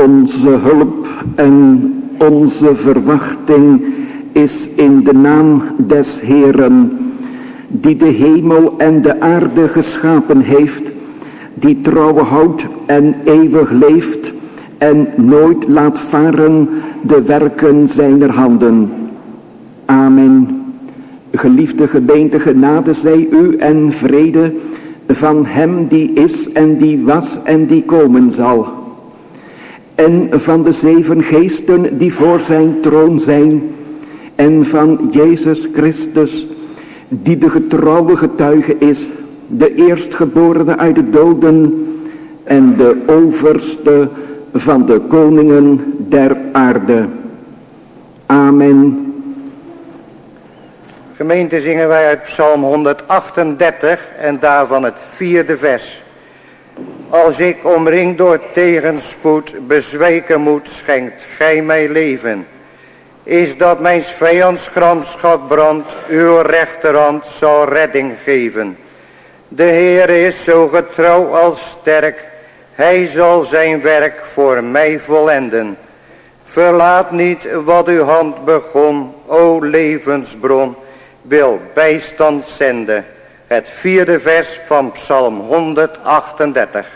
Onze hulp en onze verwachting is in de naam des Heeren, die de hemel en de aarde geschapen heeft, die trouw houdt en eeuwig leeft en nooit laat varen de werken zijner handen. Amen. Geliefde gemeente, genade zij u en vrede van hem die is en die was en die komen zal. En van de 7 geesten die voor zijn troon zijn. En van Jezus Christus, die de getrouwe getuige is, de eerstgeborene uit de doden en de overste van de koningen der aarde. Amen. Gemeente, zingen wij uit Psalm 138 en daarvan het 4e vers. Als ik omringd door tegenspoed bezweken moet, schenkt gij mij leven. Is dat mijn vijands gramschap brandt, uw rechterhand zal redding geven. De Heer is zo getrouw als sterk, hij zal zijn werk voor mij volenden. Verlaat niet wat uw hand begon, o levensbron, wil bijstand zenden. Het 4e vers van Psalm 138.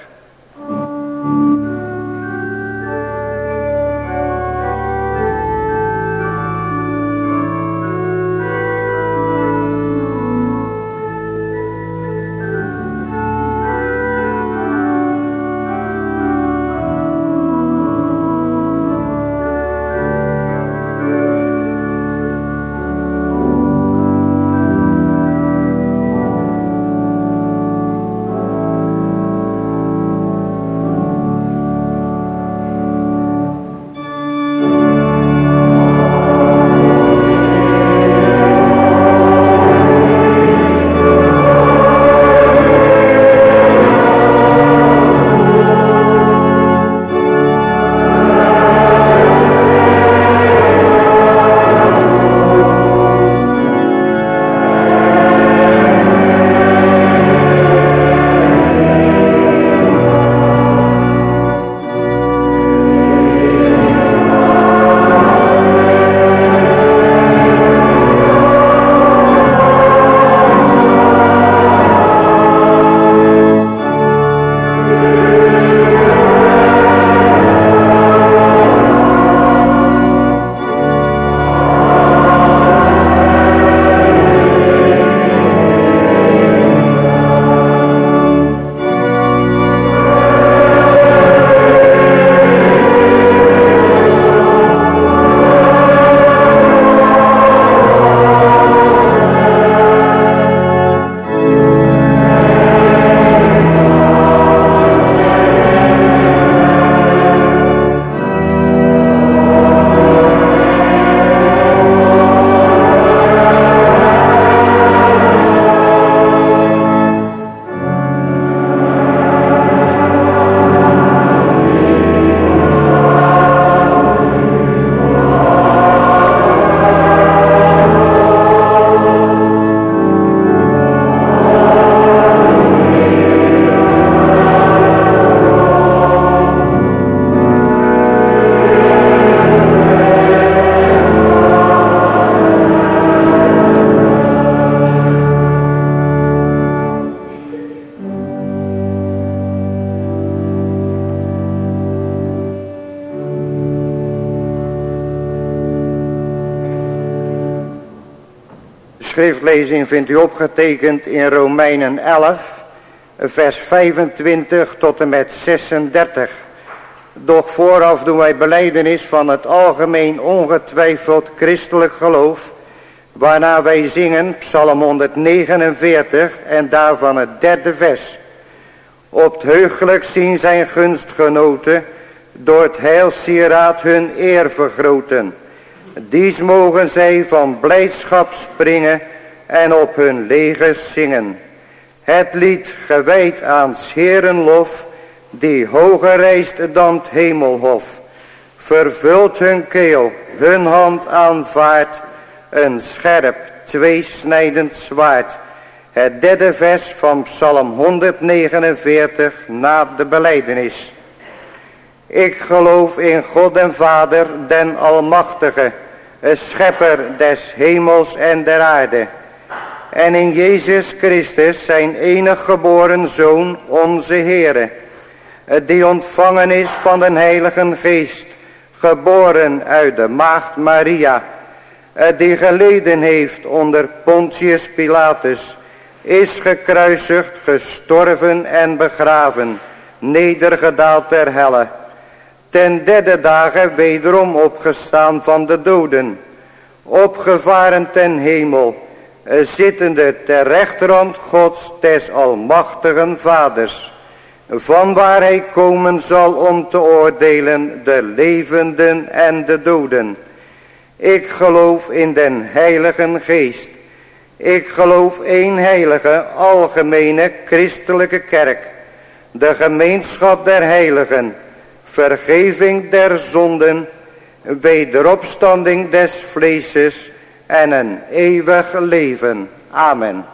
Schriftlezing vindt u opgetekend in Romeinen 11, vers 25 tot en met 36. Doch vooraf doen wij belijdenis van het algemeen ongetwijfeld christelijk geloof, waarna wij zingen Psalm 149 en daarvan het 3e vers. Opt heugelijk zien zijn gunstgenoten, door het heilsieraad hun eer vergroten. Dies mogen zij van blijdschap springen en op hun legers zingen. Het lied gewijd aan 's Heeren lof, die hoger reist dan het hemelhof. Vervult hun keel, hun hand aanvaardt, een scherp, tweesnijdend zwaard. Het 3e vers van Psalm 149 na de belijdenis. Ik geloof in God en Vader, den Almachtige, schepper des hemels en der aarde. En in Jezus Christus, zijn enig geboren Zoon, onze Heere, die ontvangen is van den Heilige Geest, geboren uit de maagd Maria, die geleden heeft onder Pontius Pilatus, is gekruisigd, gestorven en begraven, nedergedaald ter helle, ten derde dagen wederom opgestaan van de doden, opgevaren ten hemel, zittende ter rechterhand Gods des almachtigen Vaders, van waar hij komen zal om te oordelen de levenden en de doden. Ik geloof in den Heilige Geest. Ik geloof één heilige, algemene, christelijke kerk, de gemeenschap der heiligen, vergeving der zonden, wederopstanding des vleeses en een eeuwig leven. Amen.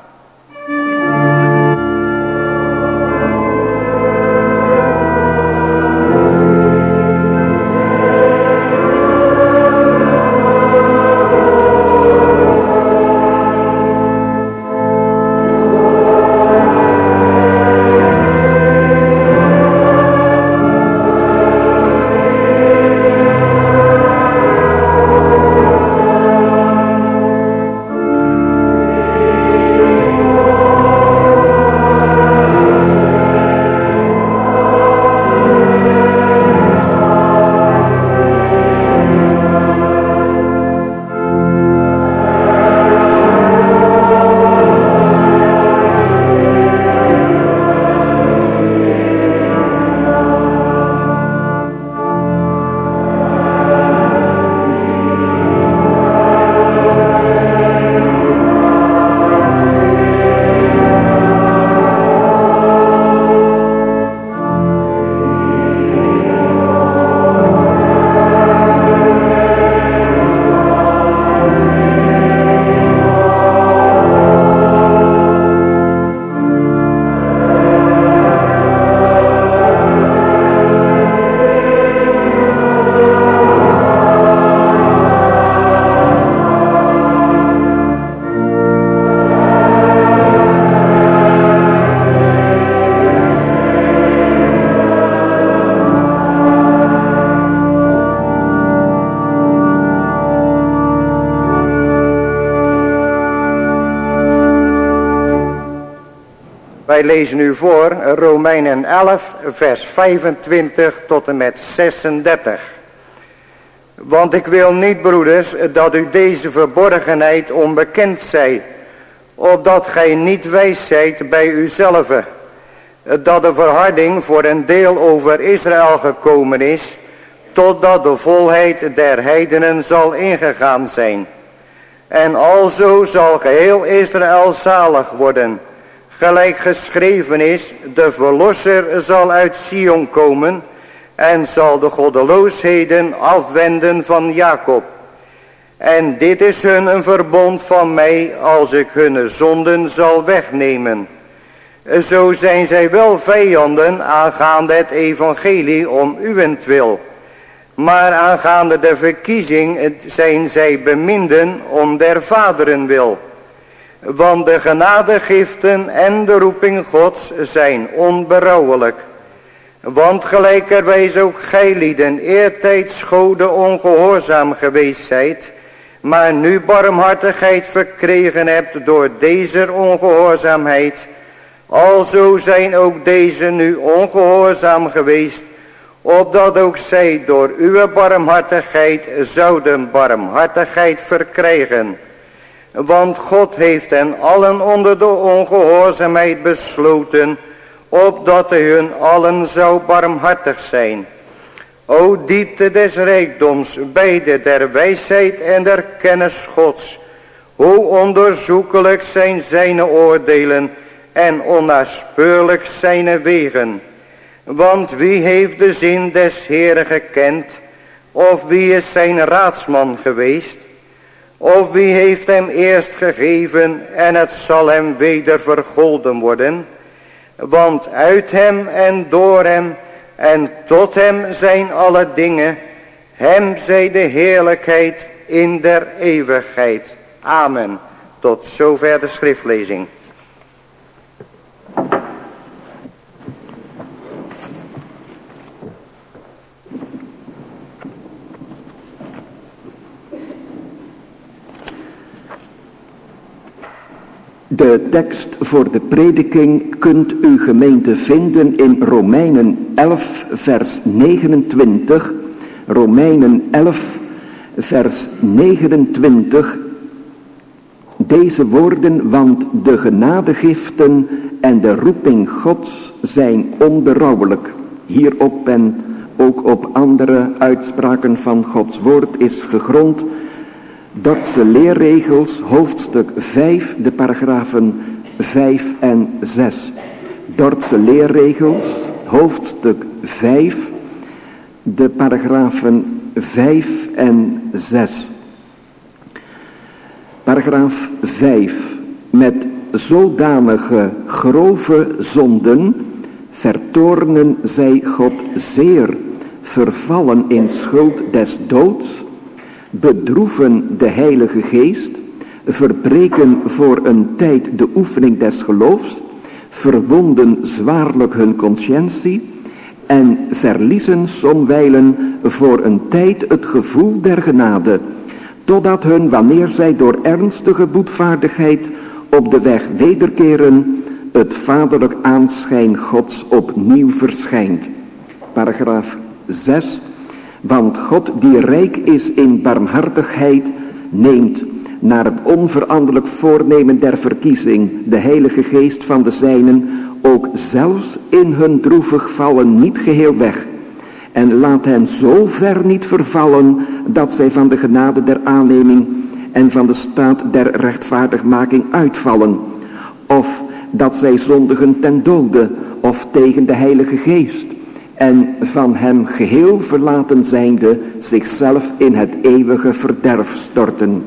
Wij lezen u voor Romeinen 11 vers 25 tot en met 36. Want ik wil niet, broeders, dat u deze verborgenheid onbekend zij, opdat gij niet wijs zijt bij uzelven, dat de verharding voor een deel over Israël gekomen is, totdat de volheid der heidenen zal ingegaan zijn. En alzo zal geheel Israël zalig worden, gelijk geschreven is, de verlosser zal uit Sion komen en zal de goddeloosheden afwenden van Jacob. En dit is hun een verbond van mij, als ik hun zonden zal wegnemen. Zo zijn zij wel vijanden aangaande het evangelie om uwentwil. Maar aangaande de verkiezing zijn zij beminden om der vaderen wil. Want de genadegiften en de roeping Gods zijn onberouwelijk. Want gelijkerwijs ook gijlieden eertijds Gode ongehoorzaam geweest zijt, maar nu barmhartigheid verkregen hebt door deze ongehoorzaamheid, alzo zijn ook deze nu ongehoorzaam geweest, opdat ook zij door uw barmhartigheid zouden barmhartigheid verkrijgen. Want God heeft hen allen onder de ongehoorzaamheid besloten, opdat hij hun allen zou barmhartig zijn. O diepte des rijkdoms, beide der wijsheid en der kennis Gods. Hoe onderzoekelijk zijn zijn oordelen en onnaspeurlijk zijn wegen. Want wie heeft de zin des Heeren gekend, of wie is zijn raadsman geweest? Of wie heeft hem eerst gegeven en het zal hem weder vergolden worden? Want uit hem en door hem En tot hem zijn alle dingen, hem zij de heerlijkheid in der eeuwigheid. Amen. Tot zover de schriftlezing. De tekst voor de prediking kunt u gemeente vinden in Romeinen 11 vers 29. Romeinen 11 vers 29. Deze woorden, want de genadegiften en de roeping Gods zijn onberouwelijk. Hierop en ook op andere uitspraken van Gods woord is gegrond Dordtse leerregels, hoofdstuk 5, de paragrafen 5 en 6. Dordtse leerregels, hoofdstuk 5, de paragrafen 5 en 6. Paragraaf 5. Met zodanige grove zonden vertoornen zij God zeer, vervallen in schuld des doods, bedroeven de Heilige Geest, verbreken voor een tijd de oefening des geloofs, verwonden zwaarlijk hun conscientie en verliezen somwijlen voor een tijd het gevoel der genade, totdat hun, wanneer zij door ernstige boetvaardigheid op de weg wederkeren, het vaderlijk aanschijn Gods opnieuw verschijnt. Paragraaf 6. Want God die rijk is in barmhartigheid, neemt naar het onveranderlijk voornemen der verkiezing de Heilige Geest van de zijnen ook zelfs in hun droevig vallen niet geheel weg. En laat hen zo ver niet vervallen dat zij van de genade der aanneming en van de staat der rechtvaardigmaking uitvallen. Of dat zij zondigen ten dode of tegen de Heilige Geest. En van hem geheel verlaten zijnde zichzelf in het eeuwige verderf storten.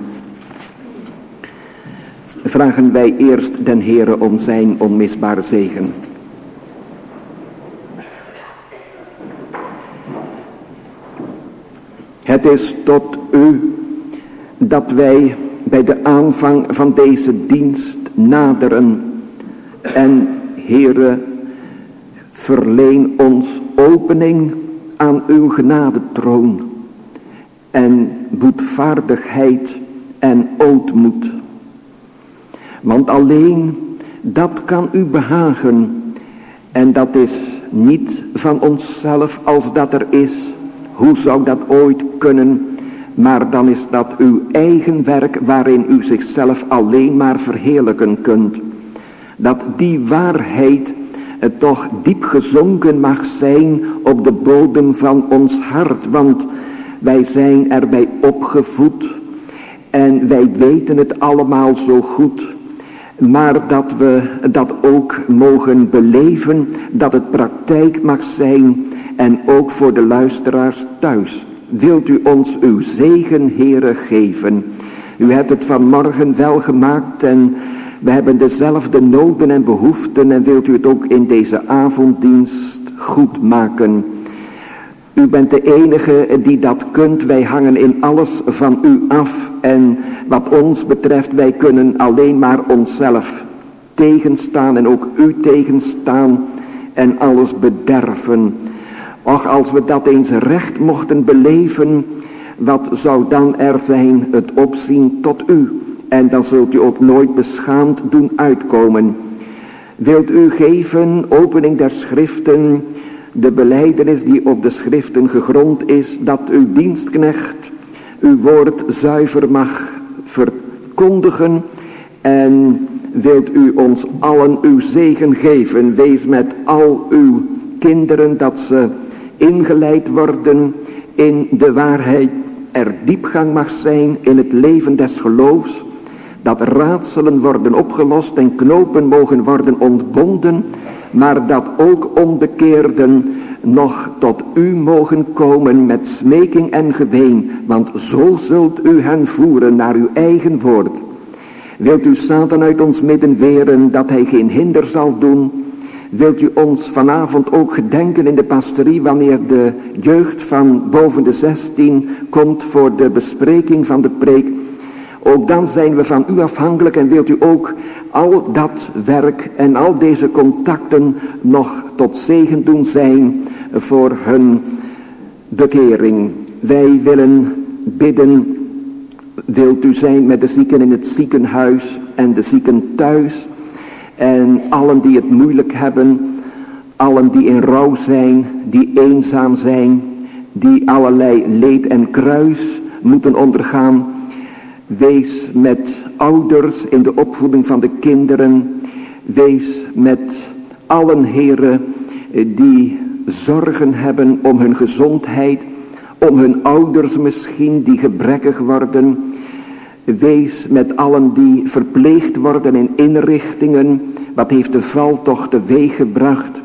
Vragen wij eerst den Heere om zijn onmisbare zegen. Het is tot u dat wij bij de aanvang van deze dienst naderen. En Heere, verleen ons opening aan uw genadetroon en boetvaardigheid en ootmoed. Want alleen dat kan u behagen en dat is niet van onszelf als dat er is. Hoe zou dat ooit kunnen? Maar dan is dat uw eigen werk waarin u zichzelf alleen maar verheerlijken kunt. Dat die waarheid toch diep gezonken mag zijn op de bodem van ons hart. Want wij zijn erbij opgevoed en wij weten het allemaal zo goed. Maar dat we dat ook mogen beleven, dat het praktijk mag zijn en ook voor de luisteraars thuis. Wilt u ons uw zegen, Heere, geven? U hebt het vanmorgen wel gemaakt en we hebben dezelfde noden en behoeften en wilt u het ook in deze avonddienst goed maken. U bent de enige die dat kunt. Wij hangen in alles van u af. En wat ons betreft, wij kunnen alleen maar onszelf tegenstaan en ook u tegenstaan en alles bederven. Och, als we dat eens recht mochten beleven, wat zou dan er zijn? Het opzien tot u. En dan zult u ook nooit beschaamd doen uitkomen. Wilt u geven, opening der schriften, de belijdenis die op de schriften gegrond is, dat uw dienstknecht uw woord zuiver mag verkondigen. En wilt u ons allen uw zegen geven. Wees met al uw kinderen dat ze ingeleid worden in de waarheid. Er diepgang mag zijn in het leven des geloofs. Dat raadselen worden opgelost en knopen mogen worden ontbonden. Maar dat ook onbekeerden nog tot u mogen komen met smeking en geween. Want zo zult u hen voeren naar uw eigen woord. Wilt u Satan uit ons midden weren dat hij geen hinder zal doen. Wilt u ons vanavond ook gedenken in de pastorie wanneer de jeugd van boven de 16 komt voor de bespreking van de preek. Ook dan zijn we van u afhankelijk en wilt u ook al dat werk en al deze contacten nog tot zegen doen zijn voor hun bekering. Wij willen bidden, wilt u zijn met de zieken in het ziekenhuis en de zieken thuis. En allen die het moeilijk hebben, allen die in rouw zijn, die eenzaam zijn, die allerlei leed en kruis moeten ondergaan. Wees met ouders in de opvoeding van de kinderen. Wees met allen, Heere, die zorgen hebben om hun gezondheid, om hun ouders misschien die gebrekkig worden. Wees met allen die verpleegd worden in inrichtingen. Wat heeft de val toch teweeg gebracht?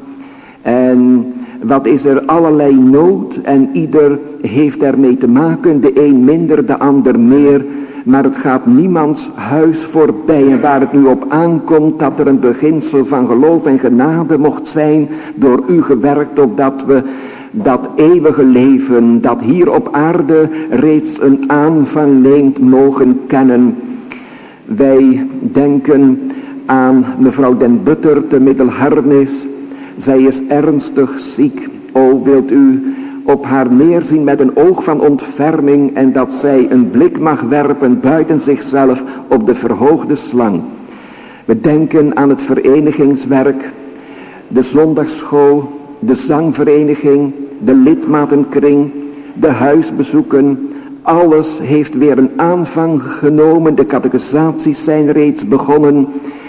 En wat is er allerlei nood en ieder heeft ermee te maken. De een minder, de ander meer. Maar het gaat niemands huis voorbij. En waar het nu op aankomt dat er een beginsel van geloof en genade mocht zijn. Door u gewerkt opdat we dat eeuwige leven dat hier op aarde reeds een aanvang neemt mogen kennen. Wij denken aan mevrouw Den Butter te Middelharnis. Zij is ernstig ziek. O, wilt u op haar neerzien met een oog van ontferming en dat zij een blik mag werpen buiten zichzelf op de verhoogde slang. We denken aan het verenigingswerk, de zondagsschool, de zangvereniging, de lidmatenkring, de huisbezoeken. Alles heeft weer een aanvang genomen. De catechisaties zijn reeds begonnen.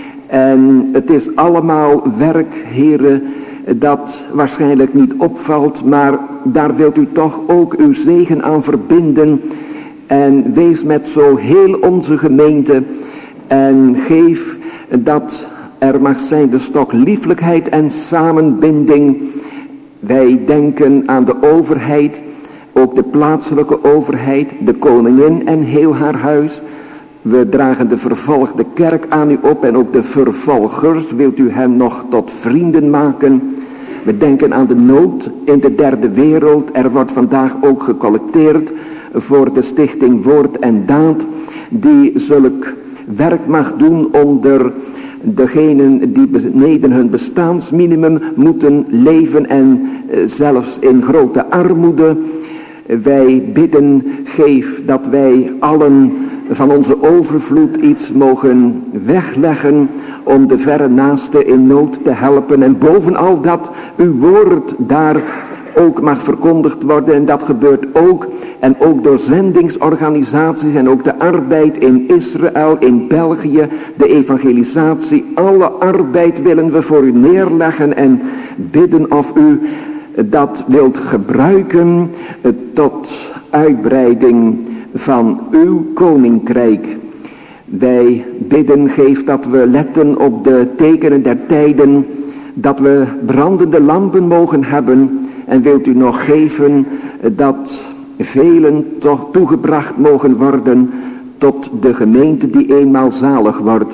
En het is allemaal werk, Heere, dat waarschijnlijk niet opvalt. Maar daar wilt u toch ook uw zegen aan verbinden. En wees met zo heel onze gemeente. En geef dat er mag zijn de stok lieflijkheid en samenbinding. Wij denken aan de overheid, ook de plaatselijke overheid, de koningin en heel haar huis. We dragen de vervolgde kerk aan u op en ook de vervolgers. Wilt u hen nog tot vrienden maken? We denken aan de nood in de derde wereld. Er wordt vandaag ook gecollecteerd voor de stichting Woord en Daad. Die zulk werk mag doen onder degenen die beneden hun bestaansminimum moeten leven en zelfs in grote armoede. Wij bidden, geef dat wij allen van onze overvloed iets mogen wegleggen om de verre naaste in nood te helpen. En bovenal dat uw woord daar ook mag verkondigd worden. En dat gebeurt ook. En ook door zendingsorganisaties en ook de arbeid in Israël, in België, de evangelisatie. Alle arbeid willen we voor u neerleggen en bidden of u dat wilt gebruiken tot uitbreiding van uw koninkrijk. Wij bidden, geef dat we letten op de tekenen der tijden, dat we brandende lampen mogen hebben. En wilt u nog geven dat velen toch toegebracht mogen worden tot de gemeente die eenmaal zalig wordt.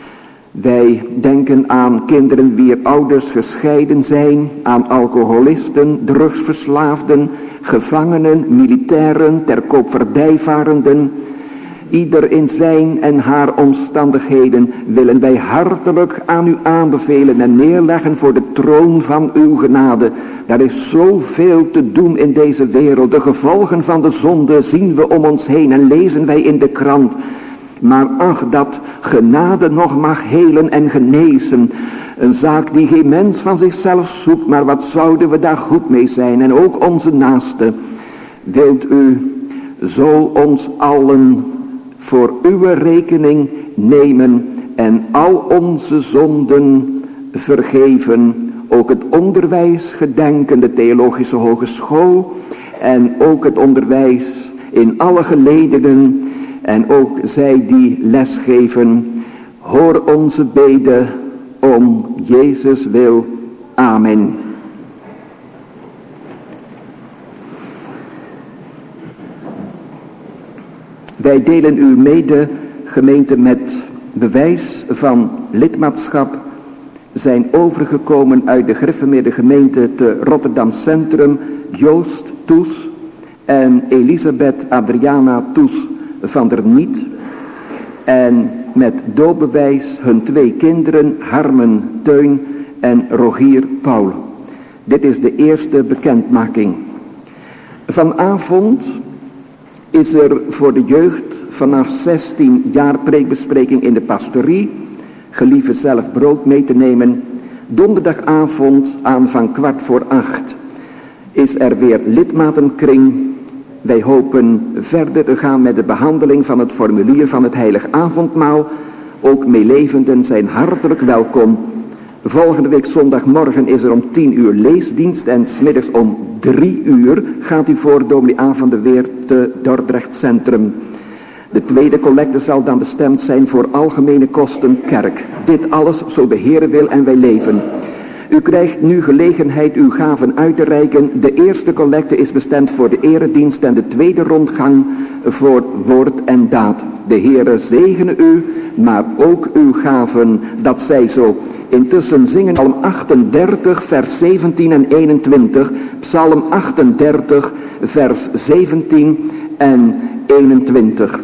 Wij denken aan kinderen wier ouders gescheiden zijn, aan alcoholisten, drugsverslaafden, gevangenen, militairen, ter koopvaardijvarenden. Ieder in zijn en haar omstandigheden willen wij hartelijk aan u aanbevelen en neerleggen voor de troon van uw genade. Er is zoveel te doen in deze wereld. De gevolgen van de zonde zien we om ons heen en lezen wij in de krant. Maar ach, dat genade nog mag helen en genezen. Een zaak die geen mens van zichzelf zoekt, maar wat zouden we daar goed mee zijn. En ook onze naaste. Wilt u zo ons allen voor uw rekening nemen en al onze zonden vergeven. Ook het onderwijs gedenken, de Theologische Hogeschool en ook het onderwijs in alle geledingen en ook zij die lesgeven. Hoor onze bede om Jezus wil. Amen. Wij delen u mede, gemeente, met bewijs van lidmaatschap zijn overgekomen uit de gereformeerde gemeente te Rotterdam Centrum, Joost Toes en Elisabeth Adriana Toes van der Niet. En met doopbewijs hun 2 kinderen, Harmen Teun en Rogier Paul. Dit is de eerste bekendmaking. Vanavond is er voor de jeugd vanaf 16 jaar preekbespreking in de pastorie. Gelieve zelf brood mee te nemen. Donderdagavond aanvang 7:15 is er weer lidmatenkring. Wij hopen verder te gaan met de behandeling van het formulier van het heilig avondmaal. Ook meelevenden zijn hartelijk welkom. Volgende week zondagmorgen is er om 10 uur leesdienst en 's middags om 3 uur gaat u voor dominee A. van de Weer te Dordrecht Centrum. De tweede collecte zal dan bestemd zijn voor algemene kosten kerk. Dit alles zo de Heere wil en wij leven. U krijgt nu gelegenheid uw gaven uit te reiken. De eerste collecte is bestemd voor de eredienst en de tweede rondgang voor woord en daad. De Heere zegene u, maar ook uw gaven, dat zij zo. Intussen zingen Psalm 38 vers 17 en 21. Psalm 38 vers 17 en 21.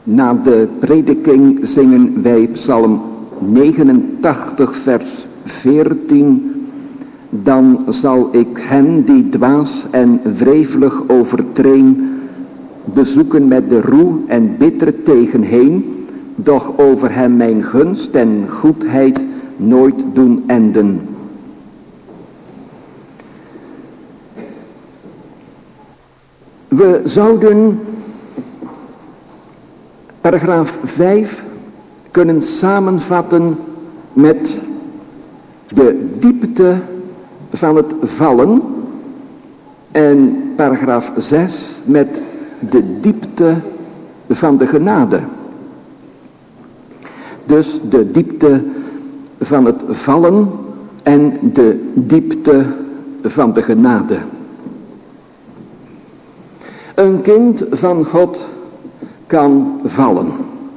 Na de prediking zingen wij Psalm 89 vers 14. Dan zal ik hen die dwaas en wrevelig overtreen bezoeken met de roe en bittere tegenheen, doch over hem mijn gunst en goedheid nooit doen enden. We zouden paragraaf 5 kunnen samenvatten met de diepte van het vallen en paragraaf 6 met de diepte van de genade. Dus de diepte van het vallen en de diepte van de genade. Een kind van God kan vallen.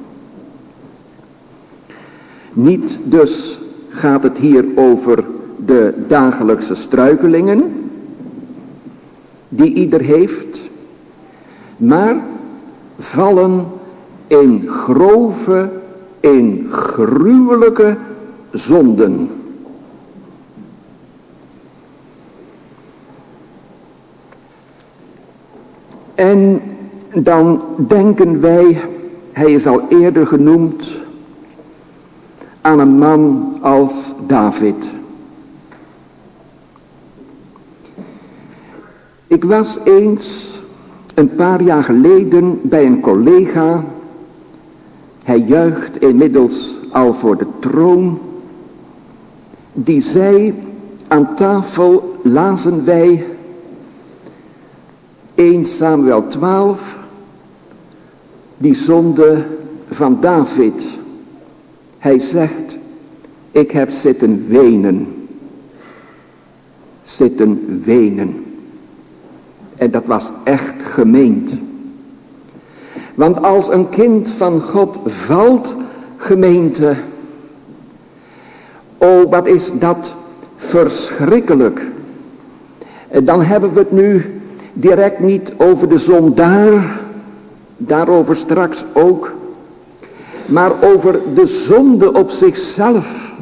Niet dus gaat het hier over de dagelijkse struikelingen die ieder heeft, maar vallen in grove, in gruwelijke zonden. En dan denken wij, hij is al eerder genoemd, aan een man als David. Ik was eens een paar jaar geleden bij een collega. Hij juicht inmiddels al voor de troon. Die zei, aan tafel lazen wij 1 Samuel 12, die zonde van David. Hij zegt, ik heb zitten wenen. Zitten wenen. En dat was echt gemeend. Want als een kind van God valt, gemeente, oh wat is dat verschrikkelijk. Dan hebben we het nu direct niet over de zondaar, daarover straks ook, maar over de zonde op zichzelf.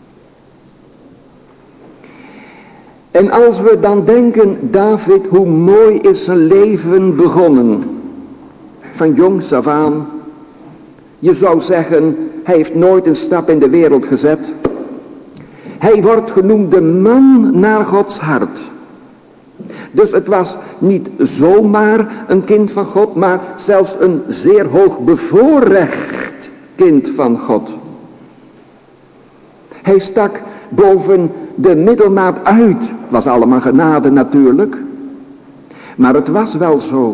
En als we dan denken, David, hoe mooi is zijn leven begonnen. Van jongs af aan. Je zou zeggen, hij heeft nooit een stap in de wereld gezet. Hij wordt genoemd de man naar Gods hart. Dus het was niet zomaar een kind van God, maar zelfs een zeer hoog bevoorrecht kind van God. Hij stak boven de middelmaat uit. Het was allemaal genade natuurlijk. Maar het was wel zo.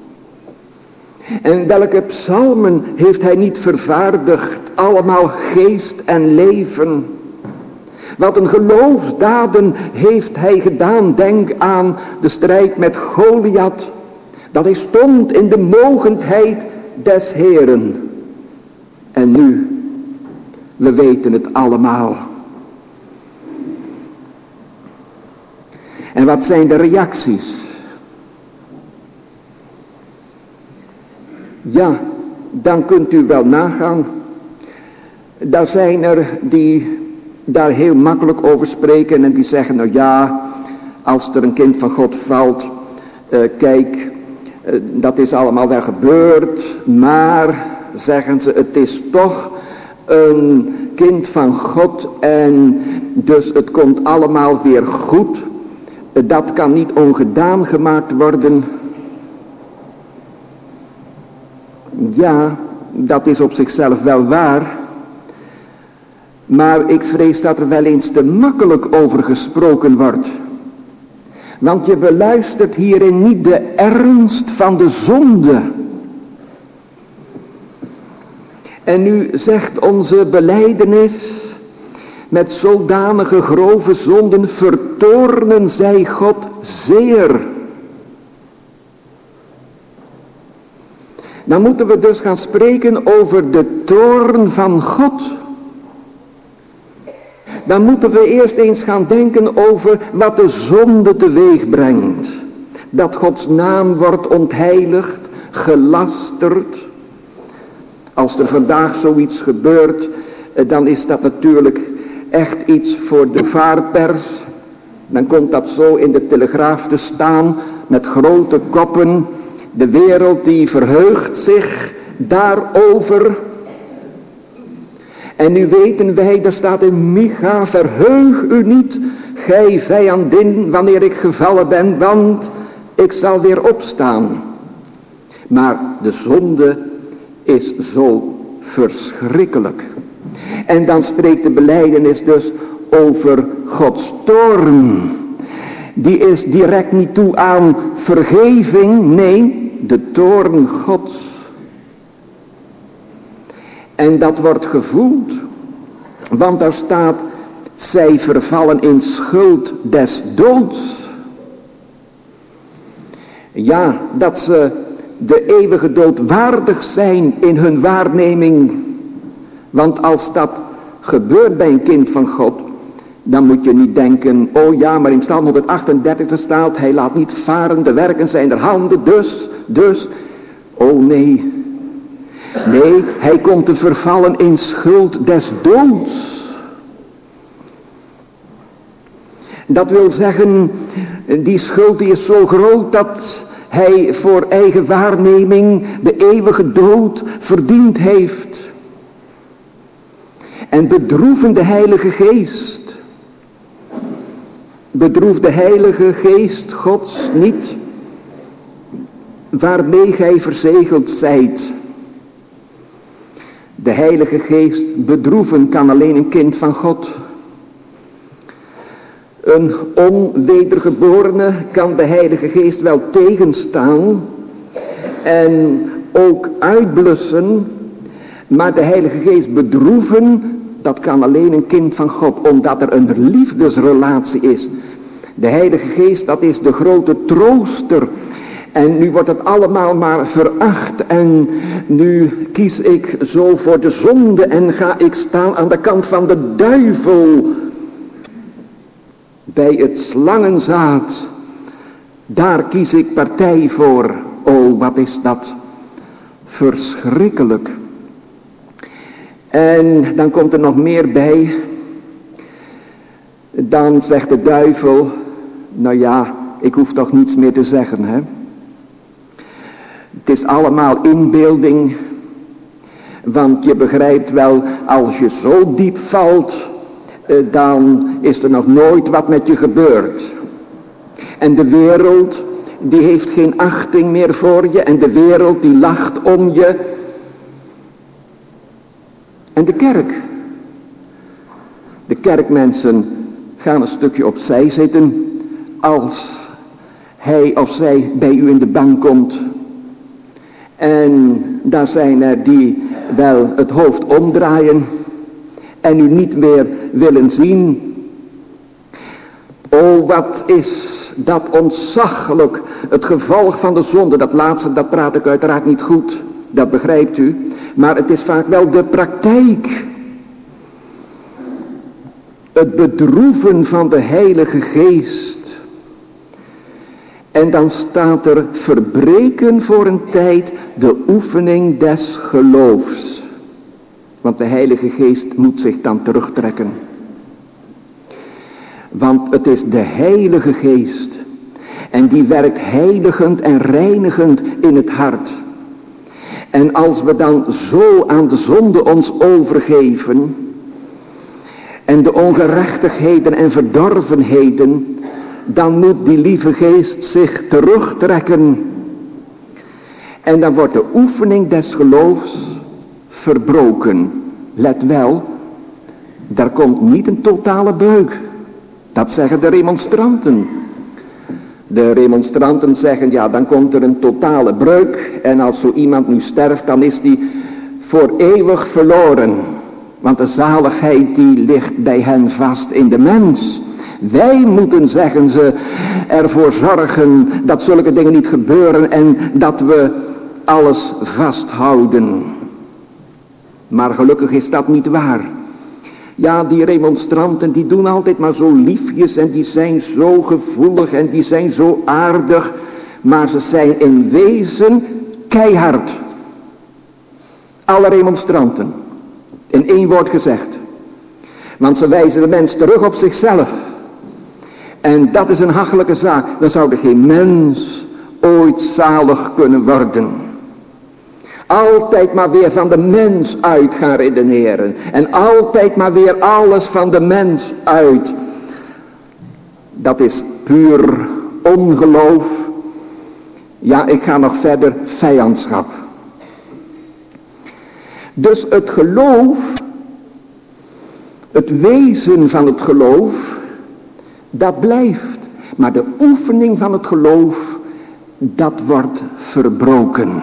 En welke psalmen heeft hij niet vervaardigd? Allemaal geest en leven. Wat een geloofsdaden heeft hij gedaan. Denk aan de strijd met Goliath. Dat hij stond in de mogendheid des Heeren. En nu, we weten het allemaal. En wat zijn de reacties? Ja, dan kunt u wel nagaan. Daar zijn er die daar heel makkelijk over spreken en die zeggen, nou ja, als er een kind van God valt, kijk, dat is allemaal wel gebeurd, maar, zeggen ze, het is toch een kind van God en dus het komt allemaal weer goed. Dat kan niet ongedaan gemaakt worden. Ja, dat is op zichzelf wel waar. Maar ik vrees dat er wel eens te makkelijk over gesproken wordt. Want je beluistert hierin niet de ernst van de zonde. En nu zegt onze belijdenis, met zodanige grove zonden vertoornen zij God zeer. Dan moeten we dus gaan spreken over de toorn van God. Dan moeten we eerst eens gaan denken over wat de zonde teweeg brengt. Dat Gods naam wordt ontheiligd, gelasterd. Als er vandaag zoiets gebeurt, dan is dat natuurlijk echt iets voor de vaarpers. Dan komt dat zo in de Telegraaf te staan met grote koppen. De wereld die verheugt zich daarover. En nu weten wij, daar staat in Micha, verheug u niet, gij vijandin, wanneer ik gevallen ben, want ik zal weer opstaan. Maar de zonde is zo verschrikkelijk. En dan spreekt de belijdenis dus over Gods toorn. Die is direct niet toe aan vergeving, nee, de toorn Gods. En dat wordt gevoeld, want daar staat, zij vervallen in schuld des doods. Ja, dat ze de eeuwige dood waardig zijn in hun waarneming. Want als dat gebeurt bij een kind van God, dan moet je niet denken, oh ja, maar in Psalm 138 staat, hij laat niet varen, de werken zijn der handen, dus, oh nee. Nee, hij komt te vervallen in schuld des doods. Dat wil zeggen, die schuld die is zo groot dat hij voor eigen waarneming de eeuwige dood verdiend heeft. En bedroeven de Heilige Geest. Bedroef de Heilige Geest Gods niet, waarmee gij verzegeld zijt. De Heilige Geest bedroeven kan alleen een kind van God. Een onwedergeborene kan de Heilige Geest wel tegenstaan en ook uitblussen, maar de Heilige Geest bedroeven, dat kan alleen een kind van God, omdat er een liefdesrelatie is. De Heilige Geest, dat is de grote trooster. En nu wordt het allemaal maar veracht en nu kies ik zo voor de zonde en ga ik staan aan de kant van de duivel. Bij het slangenzaad, daar kies ik partij voor. Oh, wat is dat verschrikkelijk. En dan komt er nog meer bij. Dan zegt de duivel, nou ja, ik hoef toch niets meer te zeggen, hè. Het is allemaal inbeelding, want je begrijpt wel, als je zo diep valt, dan is er nog nooit wat met je gebeurd. En de wereld, die heeft geen achting meer voor je en de wereld die lacht om je. En de kerkmensen gaan een stukje opzij zitten als hij of zij bij u in de bank komt. En daar zijn er die wel het hoofd omdraaien en u niet meer willen zien. O, wat is dat ontzaglijk, het gevolg van de zonde. Dat laatste, dat praat ik uiteraard niet goed, dat begrijpt u. Maar het is vaak wel de praktijk. Het bedroeven van de Heilige Geest. En dan staat er verbreken voor een tijd de oefening des geloofs. Want de Heilige Geest moet zich dan terugtrekken. Want het is de Heilige Geest. En die werkt heiligend en reinigend in het hart. En als we dan zo aan de zonde ons overgeven. En de ongerechtigheden en verdorvenheden. Dan moet die lieve Geest zich terugtrekken. En dan wordt de oefening des geloofs verbroken. Let wel, daar komt niet een totale breuk. Dat zeggen de remonstranten. De remonstranten zeggen, ja, dan komt er een totale breuk. En als zo iemand nu sterft, dan is die voor eeuwig verloren. Want de zaligheid die ligt bij hen vast in de mens. Wij moeten, zeggen ze, ervoor zorgen dat zulke dingen niet gebeuren en dat we alles vasthouden. Maar gelukkig is dat niet waar. Ja, die remonstranten die doen altijd maar zo liefjes en die zijn zo gevoelig en die zijn zo aardig. Maar ze zijn in wezen keihard. Alle remonstranten. In één woord gezegd. Want ze wijzen de mens terug op zichzelf. En dat is een hachelijke zaak. Dan zou er geen mens ooit zalig kunnen worden. Altijd maar weer van de mens uit gaan redeneren. En altijd maar weer alles van de mens uit. Dat is puur ongeloof. Ja, ik ga nog verder, vijandschap. Dus het geloof, het wezen van het geloof, dat blijft. Maar de oefening van het geloof, dat wordt verbroken.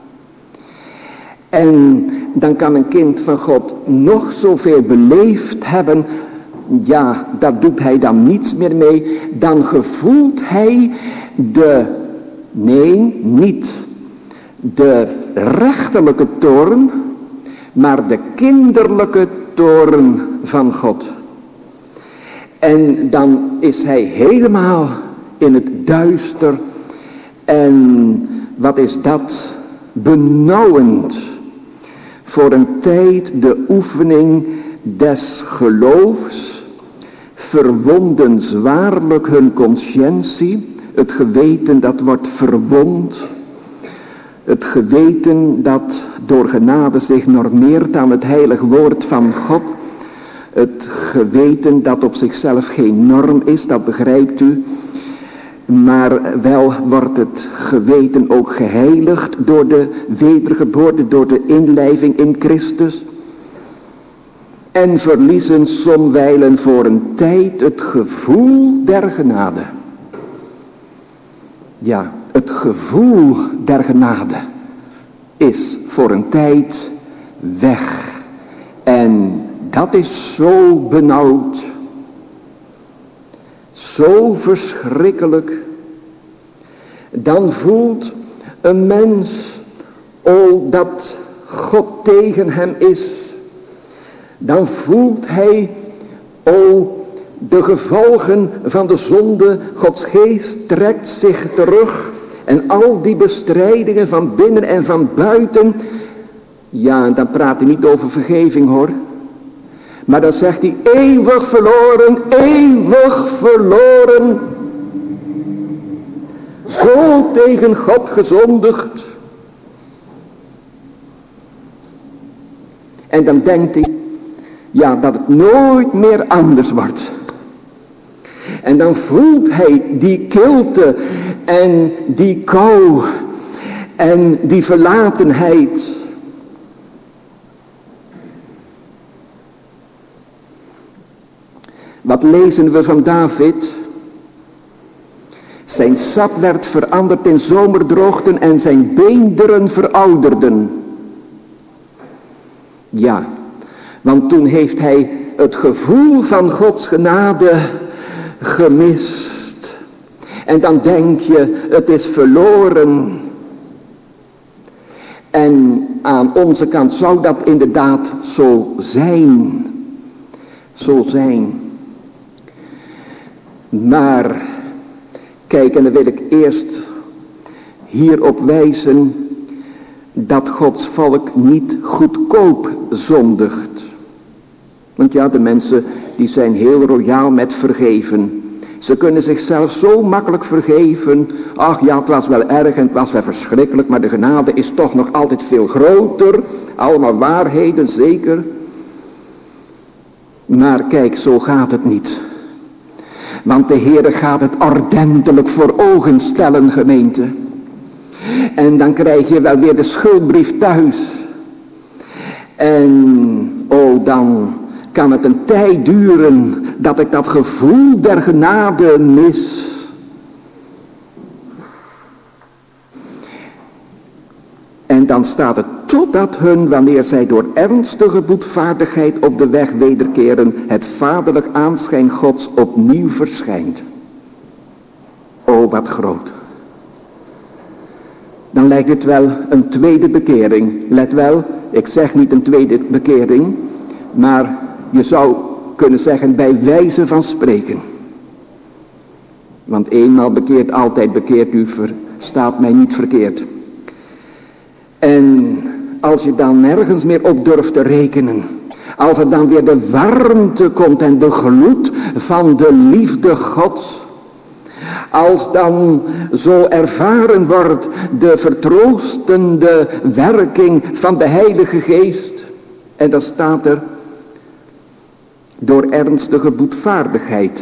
En dan kan een kind van God nog zoveel beleefd hebben. Ja, daar doet hij dan niets meer mee. Dan gevoelt hij niet de rechterlijke toorn, maar de kinderlijke toorn van God. En dan is hij helemaal in het duister. En wat is dat? Benauwend. Voor een tijd de oefening des geloofs, verwonden zwaarlijk hun conscientie. Het geweten dat wordt verwond. Het geweten dat door genade zich normeert aan het heilig woord van God. Het geweten dat op zichzelf geen norm is, dat begrijpt u. Maar wel wordt het geweten ook geheiligd door de wedergeboorte, door de inlijving in Christus. En verliezen somwijlen voor een tijd het gevoel der genade. Ja, het gevoel der genade is voor een tijd weg. En dat is zo benauwd. Zo verschrikkelijk. Dan voelt een mens, dat God tegen hem is. Dan voelt hij, de gevolgen van de zonde. Gods geest trekt zich terug. En al die bestrijdingen van binnen en van buiten. Ja, dan praat hij niet over vergeving hoor. Maar dan zegt hij, eeuwig verloren, eeuwig verloren. Zo tegen God gezondigd. En dan denkt hij, ja, dat het nooit meer anders wordt. En dan voelt hij die kilte en die kou en die verlatenheid. Wat lezen we van David? Zijn sap werd veranderd in zomerdroogten en zijn beenderen verouderden. Ja, want toen heeft hij het gevoel van Gods genade gemist. En dan denk je, het is verloren. En aan onze kant zou dat inderdaad zo zijn. Zo zijn. Maar, kijk, en dan wil ik eerst hierop wijzen dat Gods volk niet goedkoop zondigt. Want ja, de mensen die zijn heel royaal met vergeven. Ze kunnen zichzelf zo makkelijk vergeven. Ach ja, het was wel erg en het was wel verschrikkelijk, maar de genade is toch nog altijd veel groter. Allemaal waarheden, zeker. Maar kijk, zo gaat het niet. Want de Heere gaat het ordentelijk voor ogen stellen, gemeente. En dan krijg je wel weer de schuldbrief thuis. En dan kan het een tijd duren dat ik dat gevoel der genade mis. En dan staat het totdat hun, wanneer zij door ernstige boetvaardigheid op de weg wederkeren, het vaderlijk aanschijn Gods opnieuw verschijnt. O, wat groot. Dan lijkt het wel een tweede bekering. Let wel, ik zeg niet een tweede bekering, maar je zou kunnen zeggen bij wijze van spreken. Want eenmaal bekeerd, altijd bekeerd, u verstaat mij niet verkeerd. En als je dan nergens meer op durft te rekenen. Als er dan weer de warmte komt en de gloed van de liefde Gods. Als dan zo ervaren wordt de vertroostende werking van de Heilige Geest. En dan staat er, door ernstige boetvaardigheid.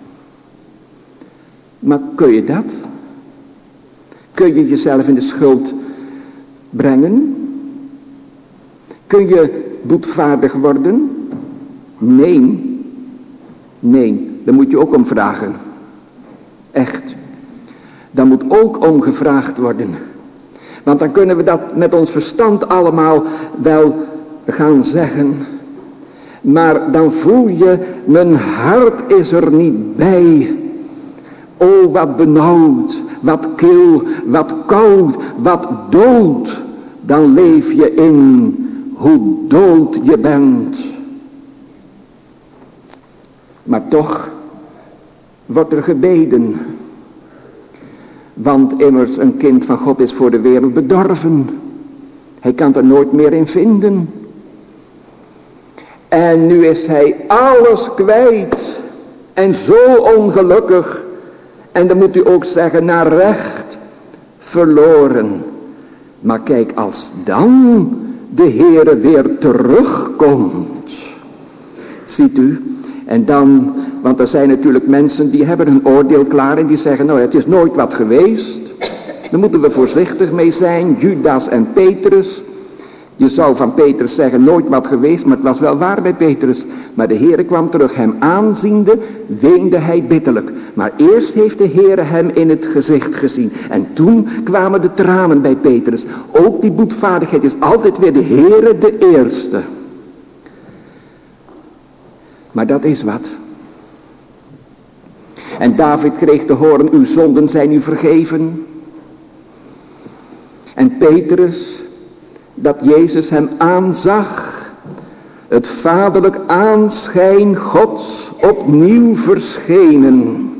Maar kun je dat? Kun je jezelf in de schuld brengen? Kun je boetvaardig worden? Nee. Nee, daar moet je ook om vragen. Echt. Daar moet ook om gevraagd worden. Want dan kunnen we dat met ons verstand allemaal wel gaan zeggen. Maar dan voel je, mijn hart is er niet bij. O, wat benauwd, wat kil, wat koud, wat dood. Dan leef je in hoe dood je bent. Maar toch wordt er gebeden. Want immers een kind van God is voor de wereld bedorven. Hij kan er nooit meer in vinden. En nu is hij alles kwijt. En zo ongelukkig. En dan moet u ook zeggen, naar recht verloren. Maar kijk, als dan de Heere weer terugkomt. Ziet u? En dan, want er zijn natuurlijk mensen die hebben hun oordeel klaar en die zeggen, nou het is nooit wat geweest. Daar moeten we voorzichtig mee zijn, Judas en Petrus. Je zou van Petrus zeggen, nooit wat geweest, maar het was wel waar bij Petrus. Maar de Heere kwam terug, hem aanziende, weende hij bitterlijk. Maar eerst heeft de Heere hem in het gezicht gezien. En toen kwamen de tranen bij Petrus. Ook die boetvaardigheid is altijd weer de Heere de eerste. Maar dat is wat. En David kreeg te horen, uw zonden zijn u vergeven. En Petrus, dat Jezus hem aanzag, het vaderlijk aanschijn Gods opnieuw verschenen.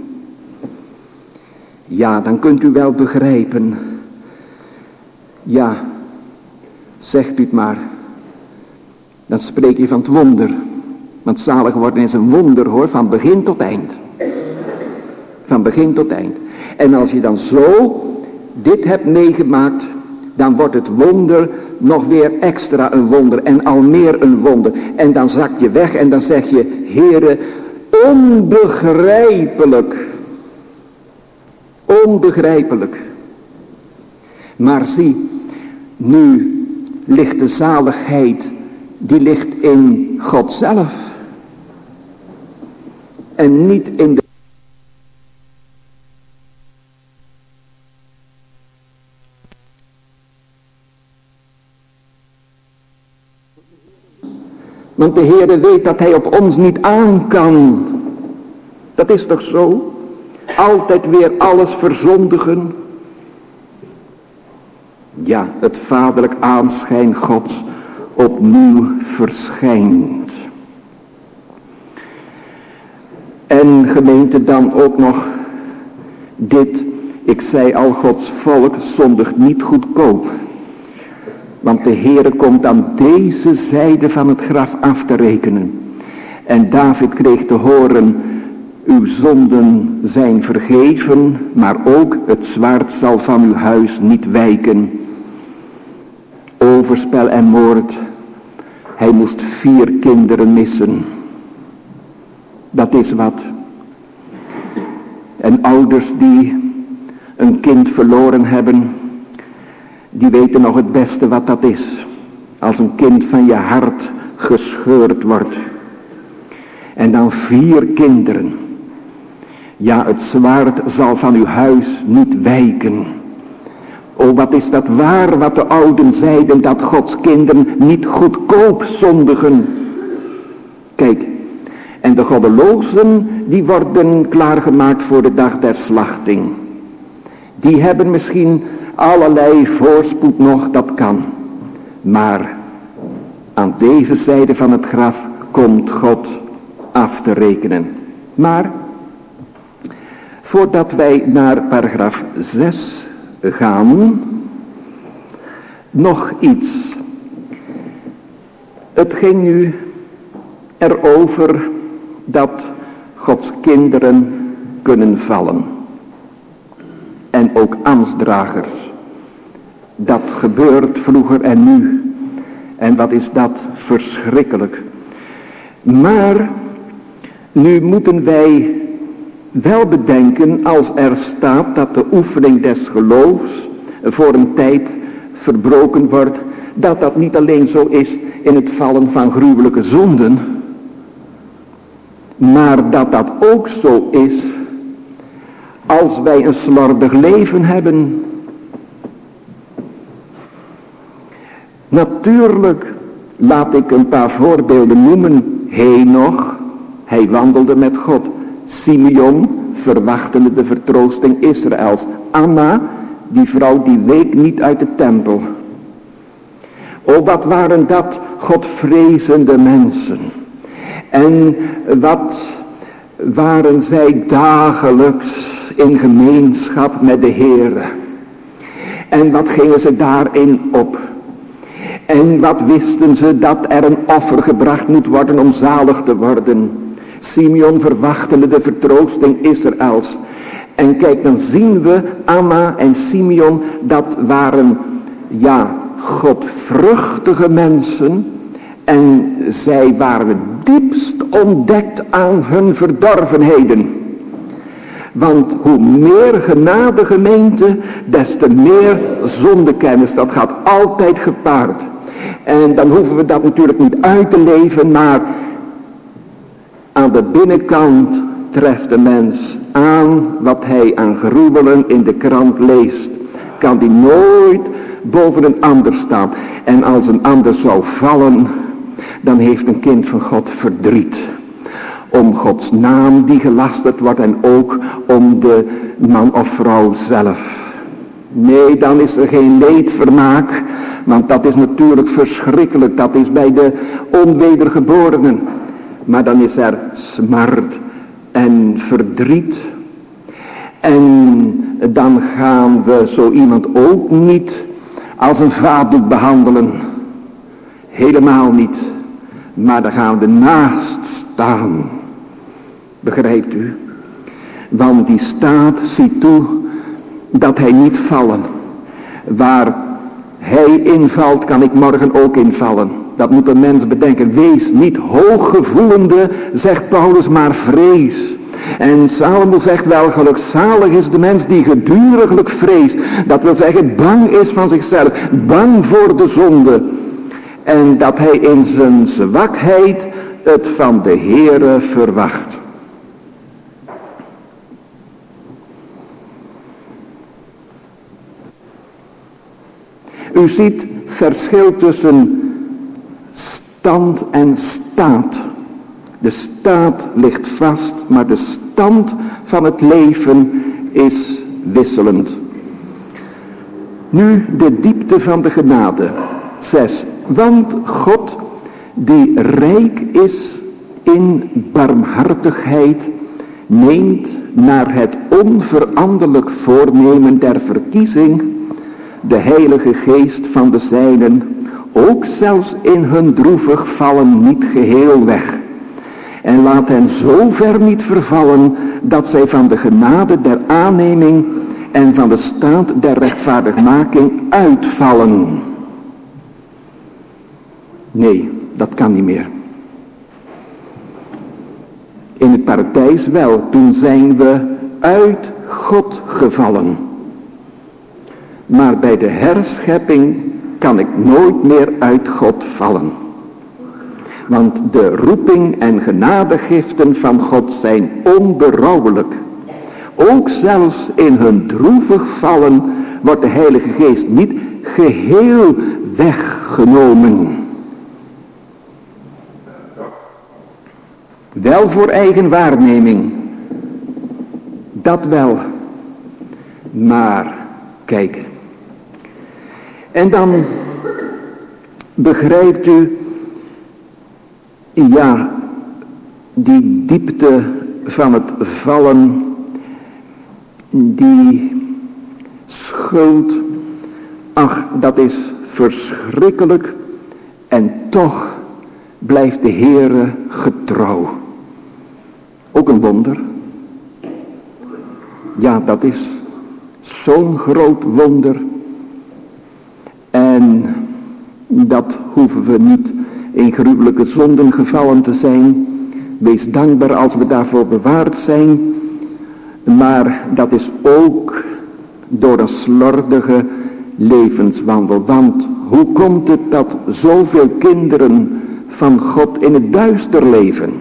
Ja, dan kunt u wel begrijpen. Ja, zegt u het maar. Dan spreek je van het wonder. Want zalig worden is een wonder hoor, van begin tot eind. Van begin tot eind. En als je dan zo dit hebt meegemaakt, dan wordt het wonder nog weer extra een wonder en al meer een wonder. En dan zak je weg en dan zeg je, Heere, onbegrijpelijk. Onbegrijpelijk. Maar zie, nu ligt de zaligheid, die ligt in God zelf. En niet in de... Want de Heere weet dat hij op ons niet aan kan. Dat is toch zo? Altijd weer alles verzondigen. Ja, het vaderlijk aanschijn Gods opnieuw verschijnt. En gemeente dan ook nog dit. Ik zei al, Gods volk zondigt niet goedkoop. Want de Heere komt aan deze zijde van het graf af te rekenen. En David kreeg te horen, uw zonden zijn vergeven, maar ook het zwaard zal van uw huis niet wijken. Overspel en moord. Hij moest 4 kinderen missen. Dat is wat. En ouders die een kind verloren hebben, die weten nog het beste wat dat is. Als een kind van je hart gescheurd wordt. En dan 4 kinderen. Ja, het zwaard zal van uw huis niet wijken. O, wat is dat waar wat de ouden zeiden, dat Gods kinderen niet goedkoop zondigen. Kijk, en de goddelozen, die worden klaargemaakt voor de dag der slachting. Die hebben misschien allerlei voorspoed nog, dat kan. Maar aan deze zijde van het graf komt God af te rekenen. Maar voordat wij naar paragraaf 6 gaan, nog iets. Het ging nu erover dat Gods kinderen kunnen vallen. En ook ambtsdragers. Dat gebeurt vroeger en nu. En wat is dat verschrikkelijk. Maar nu moeten wij wel bedenken, als er staat dat de oefening des geloofs voor een tijd verbroken wordt, dat dat niet alleen zo is in het vallen van gruwelijke zonden, maar dat dat ook zo is als wij een slordig leven hebben. Natuurlijk, laat ik een paar voorbeelden noemen. Henoch, hij wandelde met God. Simeon, verwachtende de vertroosting Israëls. Anna, die vrouw die week niet uit de tempel. Oh, wat waren dat godvrezende mensen. En wat waren zij dagelijks in gemeenschap met de Heere. En wat gingen ze daarin op. En wat wisten ze dat er een offer gebracht moet worden om zalig te worden. Simeon verwachtende de vertroosting Israëls. En kijk, dan zien we Anna en Simeon, dat waren, godvruchtige mensen. En zij waren diepst ontdekt aan hun verdorvenheden. Want hoe meer genade gemeente, des te meer zondekennis. Dat gaat altijd gepaard. En dan hoeven we dat natuurlijk niet uit te leven, maar aan de binnenkant treft de mens aan wat hij aan gruwelen in de krant leest. Kan die nooit boven een ander staan. En als een ander zou vallen, dan heeft een kind van God verdriet. Om Gods naam die gelasterd wordt en ook om de man of vrouw zelf. Nee, dan is er geen leedvermaak, want dat is natuurlijk verschrikkelijk. Dat is bij de onwedergeborenen. Maar dan is er smart en verdriet. En dan gaan we zo iemand ook niet als een vaatdoek behandelen. Helemaal niet. Maar dan gaan we ernaast staan. Begrijpt u? Want die staat ziet toe dat hij niet vallen. Waar hij invalt, kan ik morgen ook invallen. Dat moet een mens bedenken. Wees niet hooggevoelende, zegt Paulus, maar vrees. En Salomo zegt wel, gelukzalig is de mens die geduriglijk vreest. Dat wil zeggen, bang is van zichzelf. Bang voor de zonde. En dat hij in zijn zwakheid het van de Heere verwacht. U ziet verschil tussen stand en staat. De staat ligt vast, maar de stand van het leven is wisselend. Nu de diepte van de genade. 6. Want God, die rijk is in barmhartigheid, neemt naar het onveranderlijk voornemen der verkiezing de Heilige Geest van de zijnen, ook zelfs in hun droevig vallen, niet geheel weg. En laat hen zo ver niet vervallen, dat zij van de genade der aanneming en van de staat der rechtvaardigmaking uitvallen. Nee, dat kan niet meer. In het paradijs wel, toen zijn we uit God gevallen. Maar bij de herschepping kan ik nooit meer uit God vallen. Want de roeping en genadegiften van God zijn onberouwelijk. Ook zelfs in hun droevig vallen wordt de Heilige Geest niet geheel weggenomen. Wel voor eigen waarneming. Dat wel. Maar kijk. En dan begrijpt u, die diepte van het vallen, die schuld, ach, dat is verschrikkelijk. En toch blijft de Heere getrouw. Ook een wonder. Ja, dat is zo'n groot wonder. En dat hoeven we niet in gruwelijke zonden gevallen te zijn. Wees dankbaar als we daarvoor bewaard zijn. Maar dat is ook door een slordige levenswandel. Want hoe komt het dat zoveel kinderen van God in het duister leven?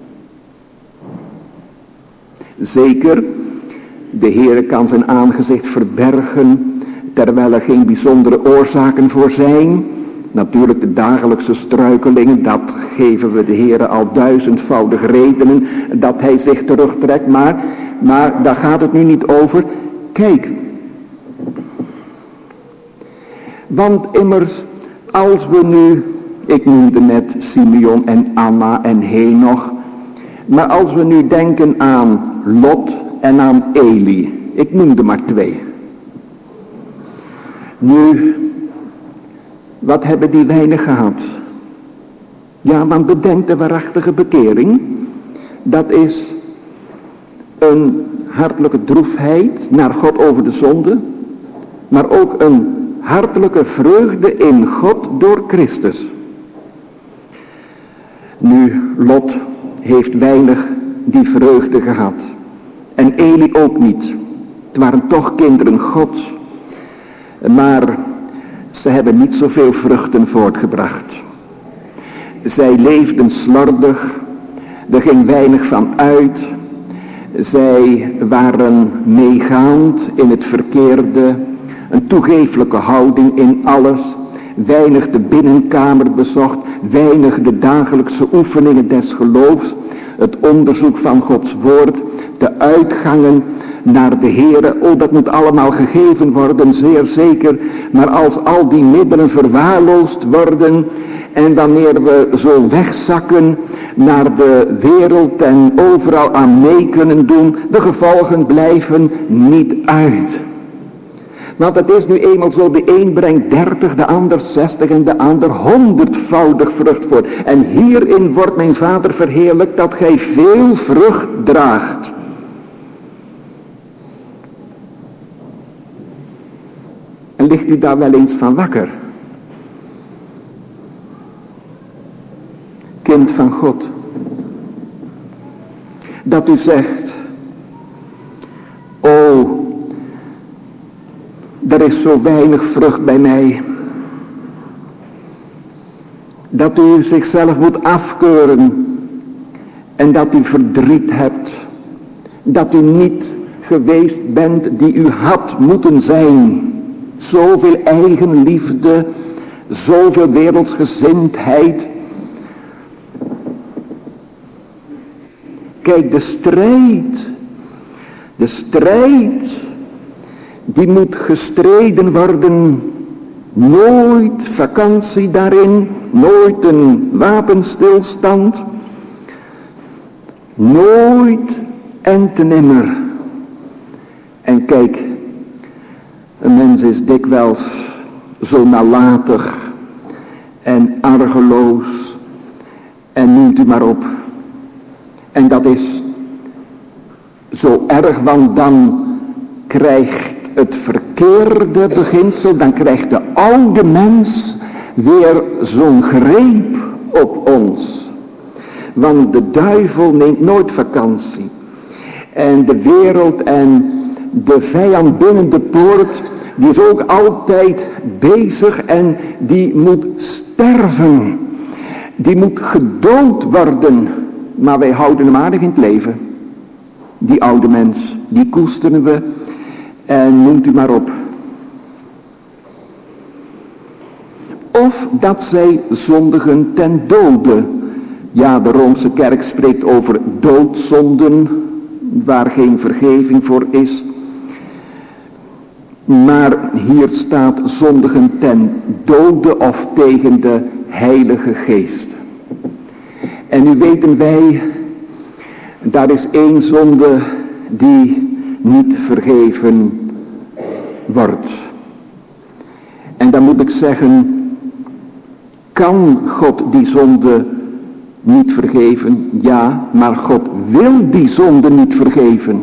Zeker, de Heere kan zijn aangezicht verbergen, terwijl er geen bijzondere oorzaken voor zijn. Natuurlijk de dagelijkse struikelingen, dat geven we de Heere al duizendvoudig redenen dat hij zich terugtrekt. Maar daar gaat het nu niet over. Kijk, want immers als we nu, ik noemde net Simeon en Anna en Henoch, maar als we nu denken aan Lot en aan Eli, ik noemde maar 2. Nu, wat hebben die weinig gehad? Ja, want bedenk de waarachtige bekering. Dat is een hartelijke droefheid naar God over de zonde, maar ook een hartelijke vreugde in God door Christus. Nu, Lot heeft weinig die vreugde gehad. En Eli ook niet. Het waren toch kinderen Gods. Maar ze hebben niet zoveel vruchten voortgebracht. Zij leefden slordig. Er ging weinig van uit. Zij waren meegaand in het verkeerde. Een toegeeflijke houding in alles. Weinig de binnenkamer bezocht. Weinig de dagelijkse oefeningen des geloofs. Het onderzoek van Gods woord. De uitgangen naar de Heere. Oh, dat moet allemaal gegeven worden, zeer zeker. Maar als al die middelen verwaarloosd worden. En wanneer we zo wegzakken naar de wereld en overal aan mee kunnen doen. De gevolgen blijven niet uit. Want het is nu eenmaal zo, de een brengt 30, de ander 60 en de ander 100-voudig vrucht voort. En hierin wordt mijn Vader verheerlijkt dat gij veel vrucht draagt. En ligt u daar wel eens van wakker? Kind van God. Dat u zegt, oh, er is zo weinig vrucht bij mij. Dat u zichzelf moet afkeuren. En dat u verdriet hebt. Dat u niet geweest bent die u had moeten zijn. Zoveel eigenliefde. Zoveel wereldsgezindheid. Kijk, de strijd. Die moet gestreden worden. Nooit vakantie daarin. Nooit een wapenstilstand. Nooit en te nimmer. En kijk, een mens is dikwijls zo nalatig en argeloos. En noemt u maar op. En dat is zo erg, want dan krijgt het verkeerde beginsel, dan krijgt de oude mens weer zo'n greep op ons. Want de duivel neemt nooit vakantie. En de wereld en de vijand binnen de poort, die is ook altijd bezig en die moet sterven. Die moet gedood worden. Maar wij houden hem aardig in het leven. Die oude mens, die koesteren we. En noemt u maar op. Of dat zij zondigen ten dode. Ja, de Roomse kerk spreekt over doodzonden, waar geen vergeving voor is. Maar hier staat zondigen ten dode of tegen de Heilige Geest. En nu weten wij, daar is één zonde die niet vergeven wordt. En dan moet ik zeggen, kan God die zonde niet vergeven. Ja, maar God wil die zonde niet vergeven.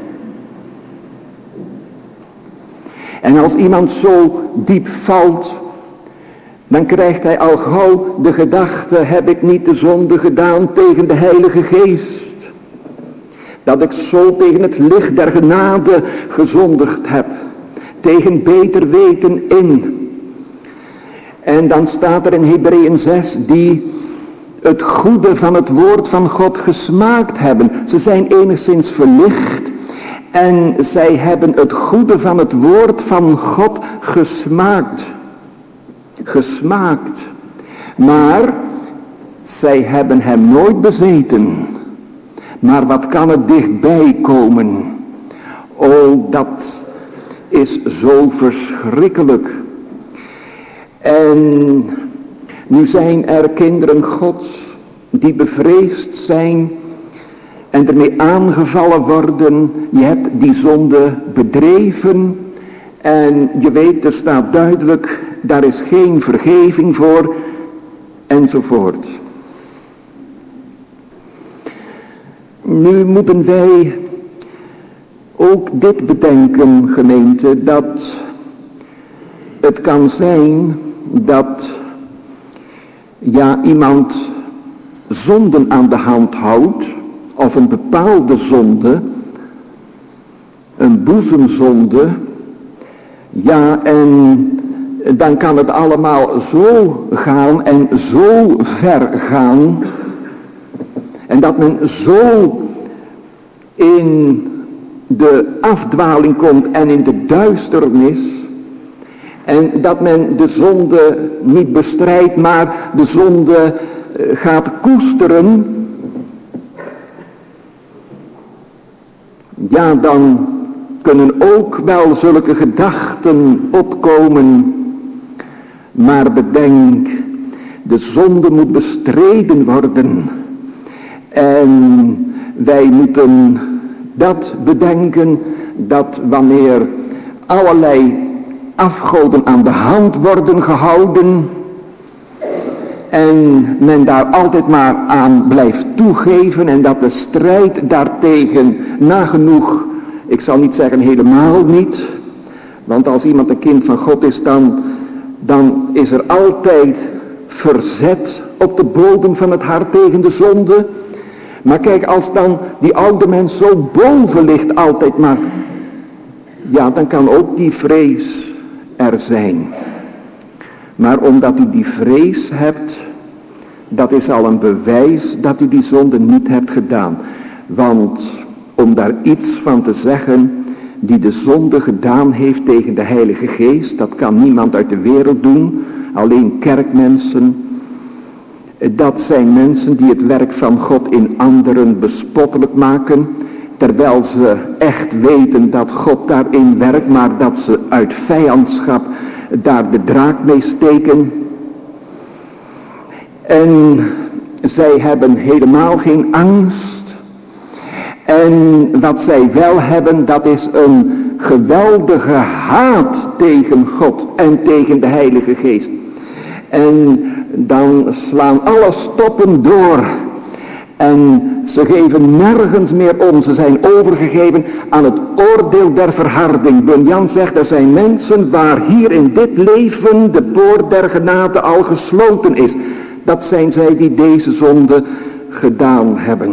En als iemand zo diep valt, dan krijgt hij al gauw de gedachte, heb ik niet de zonde gedaan tegen de Heilige Geest? Dat ik zo tegen het licht der genade gezondigd heb. Tegen beter weten in. En dan staat er in Hebreeën 6, die het goede van het woord van God gesmaakt hebben. Ze zijn enigszins verlicht. En zij hebben het goede van het woord van God gesmaakt. Gesmaakt. Maar zij hebben hem nooit bezeten. Maar wat kan er dichtbij komen? Oh, dat is zo verschrikkelijk. En nu zijn er kinderen Gods die bevreesd zijn en ermee aangevallen worden. Je hebt die zonde bedreven en je weet, er staat duidelijk, daar is geen vergeving voor enzovoort. Nu moeten wij ook dit bedenken, gemeente, dat het kan zijn dat iemand zonden aan de hand houdt, of een bepaalde zonde, een boezemzonde, en dan kan het allemaal zo gaan en zo ver gaan, en dat men zo in de afdwaling komt en in de duisternis, en dat men de zonde niet bestrijdt, maar de zonde gaat koesteren. Ja, dan kunnen ook wel zulke gedachten opkomen. Maar bedenk, de zonde moet bestreden worden. En wij moeten dat bedenken, dat wanneer allerlei afgoden aan de hand worden gehouden en men daar altijd maar aan blijft toegeven en dat de strijd daartegen nagenoeg, ik zal niet zeggen helemaal niet, want als iemand een kind van God is, dan is er altijd verzet op de bodem van het hart tegen de zonde. Maar kijk, als dan die oude mens zo boven ligt altijd maar, dan kan ook die vrees er zijn. Maar omdat u die vrees hebt, dat is al een bewijs dat u die zonde niet hebt gedaan. Want om daar iets van te zeggen, die de zonde gedaan heeft tegen de Heilige Geest, dat kan niemand uit de wereld doen, alleen kerkmensen. Dat zijn mensen die het werk van God in anderen bespottelijk maken, terwijl ze echt weten dat God daarin werkt, maar dat ze uit vijandschap daar de draak mee steken. En zij hebben helemaal geen angst. En wat zij wel hebben, dat is een geweldige haat tegen God en tegen de Heilige Geest. En dan slaan alle stoppen door. En ze geven nergens meer om. Ze zijn overgegeven aan het oordeel der verharding. Bunyan zegt, er zijn mensen waar hier in dit leven de poort der genade al gesloten is. Dat zijn zij die deze zonde gedaan hebben.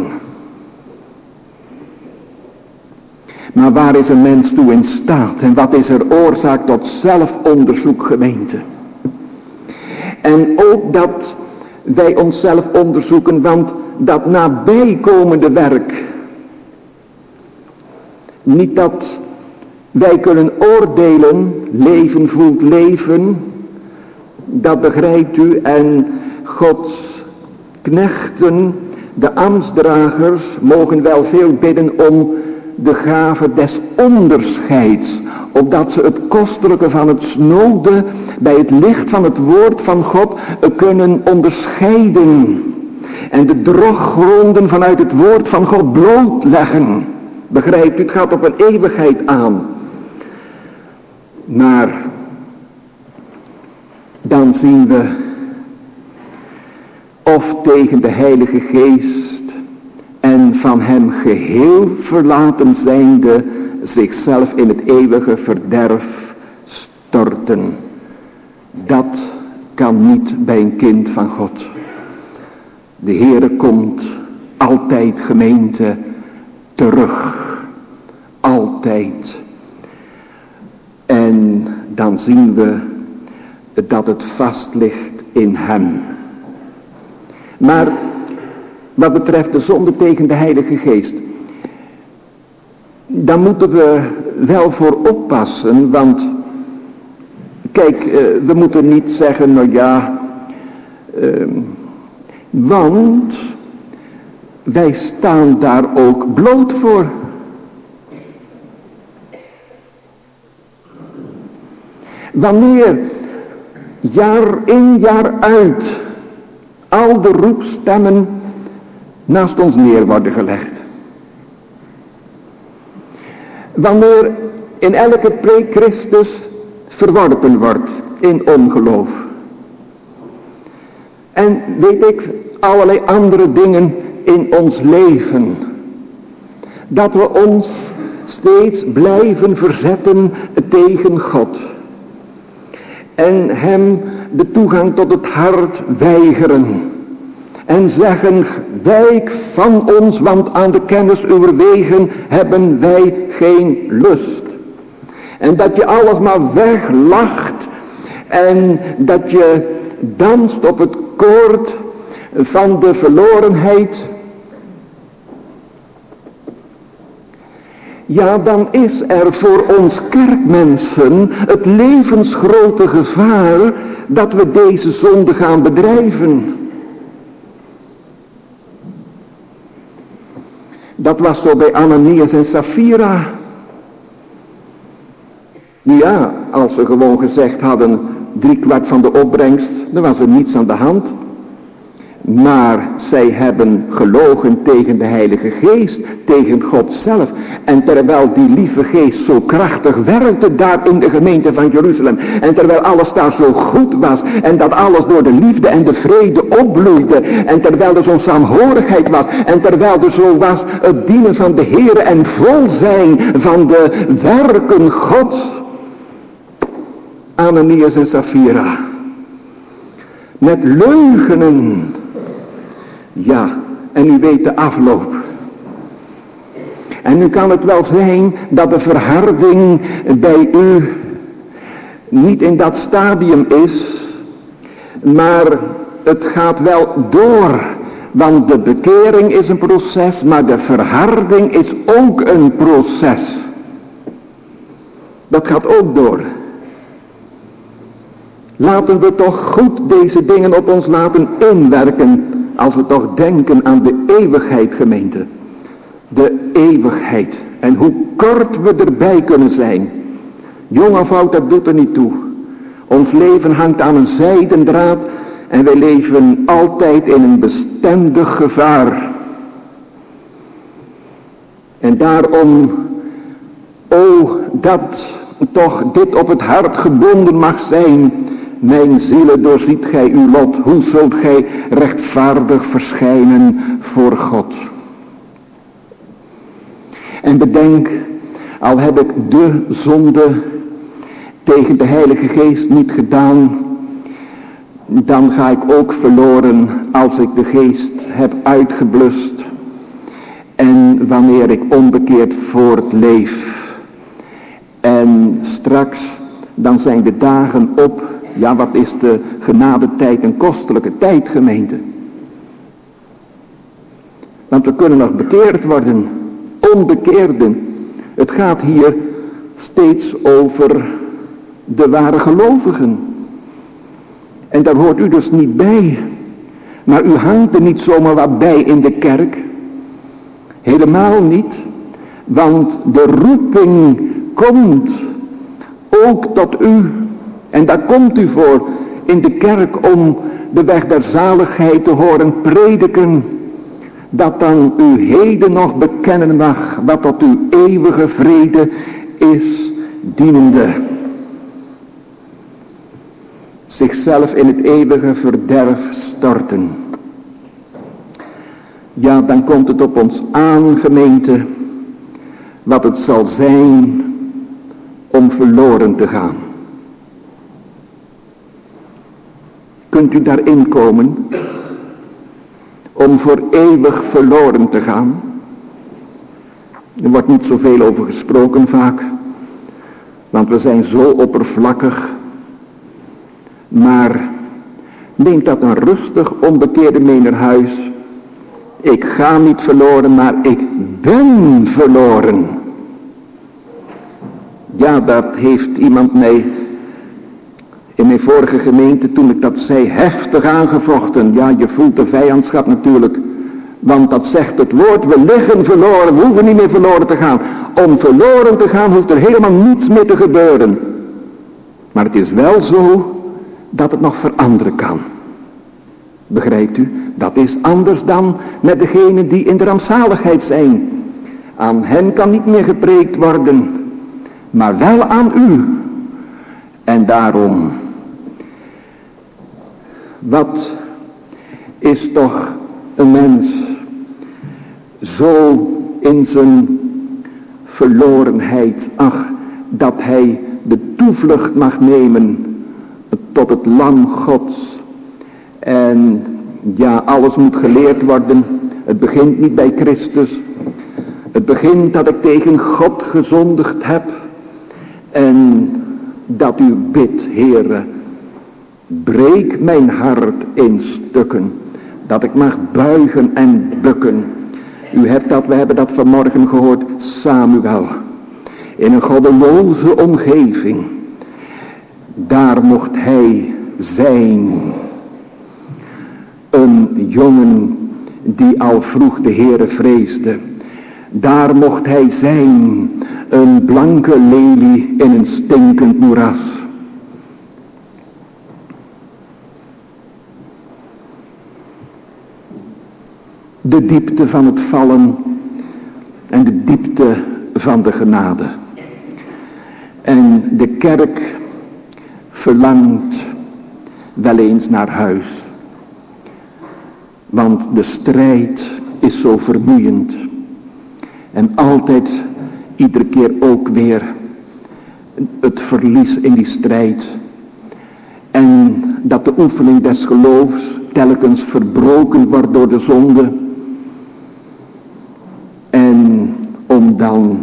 Maar waar is een mens toe in staat? En wat is er oorzaak tot zelfonderzoek, gemeente? En ook dat wij onszelf onderzoeken, want dat nabijkomende werk, niet dat wij kunnen oordelen, leven voelt leven, dat begrijpt u, en Gods knechten, de ambtsdragers, mogen wel veel bidden om de gave des onderscheids, opdat ze het kostelijke van het snode bij het licht van het woord van God kunnen onderscheiden en de droggronden vanuit het woord van God blootleggen. Begrijpt u, het gaat op een eeuwigheid aan. Maar dan zien we of tegen de Heilige Geest en van hem geheel verlaten zijnde zichzelf in het eeuwige verderf storten. Dat kan niet bij een kind van God. De Heere komt altijd, gemeente, terug. Altijd. En dan zien we dat het vast ligt in hem. Maar wat betreft de zonde tegen de Heilige Geest, daar moeten we wel voor oppassen, want kijk, we moeten niet zeggen, nou ja, want wij staan daar ook bloot voor. Wanneer jaar in jaar uit al de roepstemmen naast ons neer worden gelegd. Wanneer in elke preek Christus verworpen wordt in ongeloof. En weet ik, allerlei andere dingen in ons leven. Dat we ons steeds blijven verzetten tegen God. En hem de toegang tot het hart weigeren. En zeggen, wijk van ons, want aan de kennis uwer wegen hebben wij geen lust. En dat je alles maar weglacht. En dat je danst op het koord van de verlorenheid. Ja, dan is er voor ons kerkmensen het levensgrote gevaar dat we deze zonde gaan bedrijven. Dat was zo bij Ananias en Sapphira. Nu ja, als ze gewoon gezegd hadden 3/4 van de opbrengst, dan was er niets aan de hand. Maar zij hebben gelogen tegen de Heilige Geest, tegen God zelf. En terwijl die lieve Geest zo krachtig werkte daar in de gemeente van Jeruzalem. En terwijl alles daar zo goed was. En dat alles door de liefde en de vrede opbloeide. En terwijl er zo'n saamhorigheid was. En terwijl er zo was het dienen van de Heere en vol zijn van de werken Gods. Ananias en Sapphira. Met leugenen. Ja, en u weet de afloop. En nu kan het wel zijn dat de verharding bij u niet in dat stadium is, maar het gaat wel door. Want de bekering is een proces, maar de verharding is ook een proces. Dat gaat ook door. Laten we toch goed deze dingen op ons laten inwerken. Als we toch denken aan de eeuwigheid, gemeente. De eeuwigheid. En hoe kort we erbij kunnen zijn. Jong of oud, dat doet er niet toe. Ons leven hangt aan een zijden draad. En wij leven altijd in een bestendig gevaar. En daarom, dat toch dit op het hart gebonden mag zijn. Mijn zielen, doorziet gij uw lot. Hoe zult gij rechtvaardig verschijnen voor God? En bedenk, al heb ik de zonde tegen de Heilige Geest niet gedaan, dan ga ik ook verloren als ik de Geest heb uitgeblust. En wanneer ik onbekeerd voortleef. En straks, dan zijn de dagen op. Ja, wat is de genadetijd een kostelijke tijd, gemeente. Want we kunnen nog bekeerd worden. Onbekeerden. Het gaat hier steeds over de ware gelovigen. En daar hoort u dus niet bij. Maar u hangt er niet zomaar wat bij in de kerk. Helemaal niet. Want de roeping komt ook tot u. En daar komt u voor in de kerk om de weg der zaligheid te horen prediken. Dat dan u heden nog bekennen mag wat tot uw eeuwige vrede is dienende. Zichzelf in het eeuwige verderf storten. Ja, dan komt het op ons aan, gemeente, wat het zal zijn om verloren te gaan. Kunt u daarin komen om voor eeuwig verloren te gaan? Er wordt niet zoveel over gesproken vaak, want we zijn zo oppervlakkig. Maar neemt dat een rustig onbekeerde mee naar huis. Ik ga niet verloren, maar ik ben verloren. Ja, dat heeft iemand mij in mijn vorige gemeente, toen ik dat zei, heftig aangevochten. Ja, je voelt de vijandschap natuurlijk. Want dat zegt het woord, we liggen verloren, we hoeven niet meer verloren te gaan. Om verloren te gaan hoeft er helemaal niets meer te gebeuren. Maar het is wel zo dat het nog veranderen kan. Begrijpt u? Dat is anders dan met degenen die in de rampzaligheid zijn. Aan hen kan niet meer gepreekt worden, maar wel aan u. En daarom, wat is toch een mens zo in zijn verlorenheid, ach, dat hij de toevlucht mag nemen tot het lam Gods. En ja, alles moet geleerd worden. Het begint niet bij Christus. Het begint dat ik tegen God gezondigd heb. En dat u bidt, Heere, breek mijn hart in stukken. Dat ik mag buigen en bukken. We hebben dat vanmorgen gehoord, Samuel. In een goddeloze omgeving. Daar mocht hij zijn. Een jongen die al vroeg de Heere vreesde. Daar mocht hij zijn. Een blanke lelie in een stinkend moeras. De diepte van het vallen en de diepte van de genade. En de kerk verlangt wel eens naar huis. Want de strijd is zo vermoeiend. En altijd, iedere keer ook weer, het verlies in die strijd. En dat de oefening des geloofs telkens verbroken wordt door de zonde. En om dan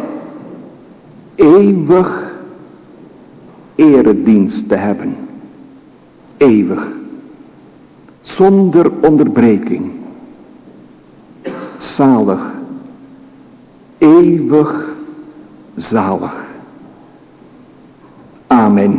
eeuwig eredienst te hebben. Eeuwig. Zonder onderbreking. Zalig. Eeuwig zalig. Amen.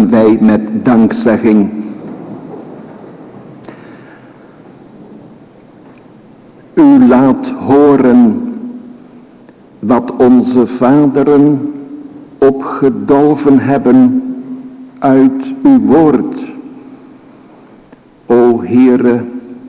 beginnen wij met dankzegging. U laat horen wat onze vaderen opgedolven hebben uit uw woord. O Heere,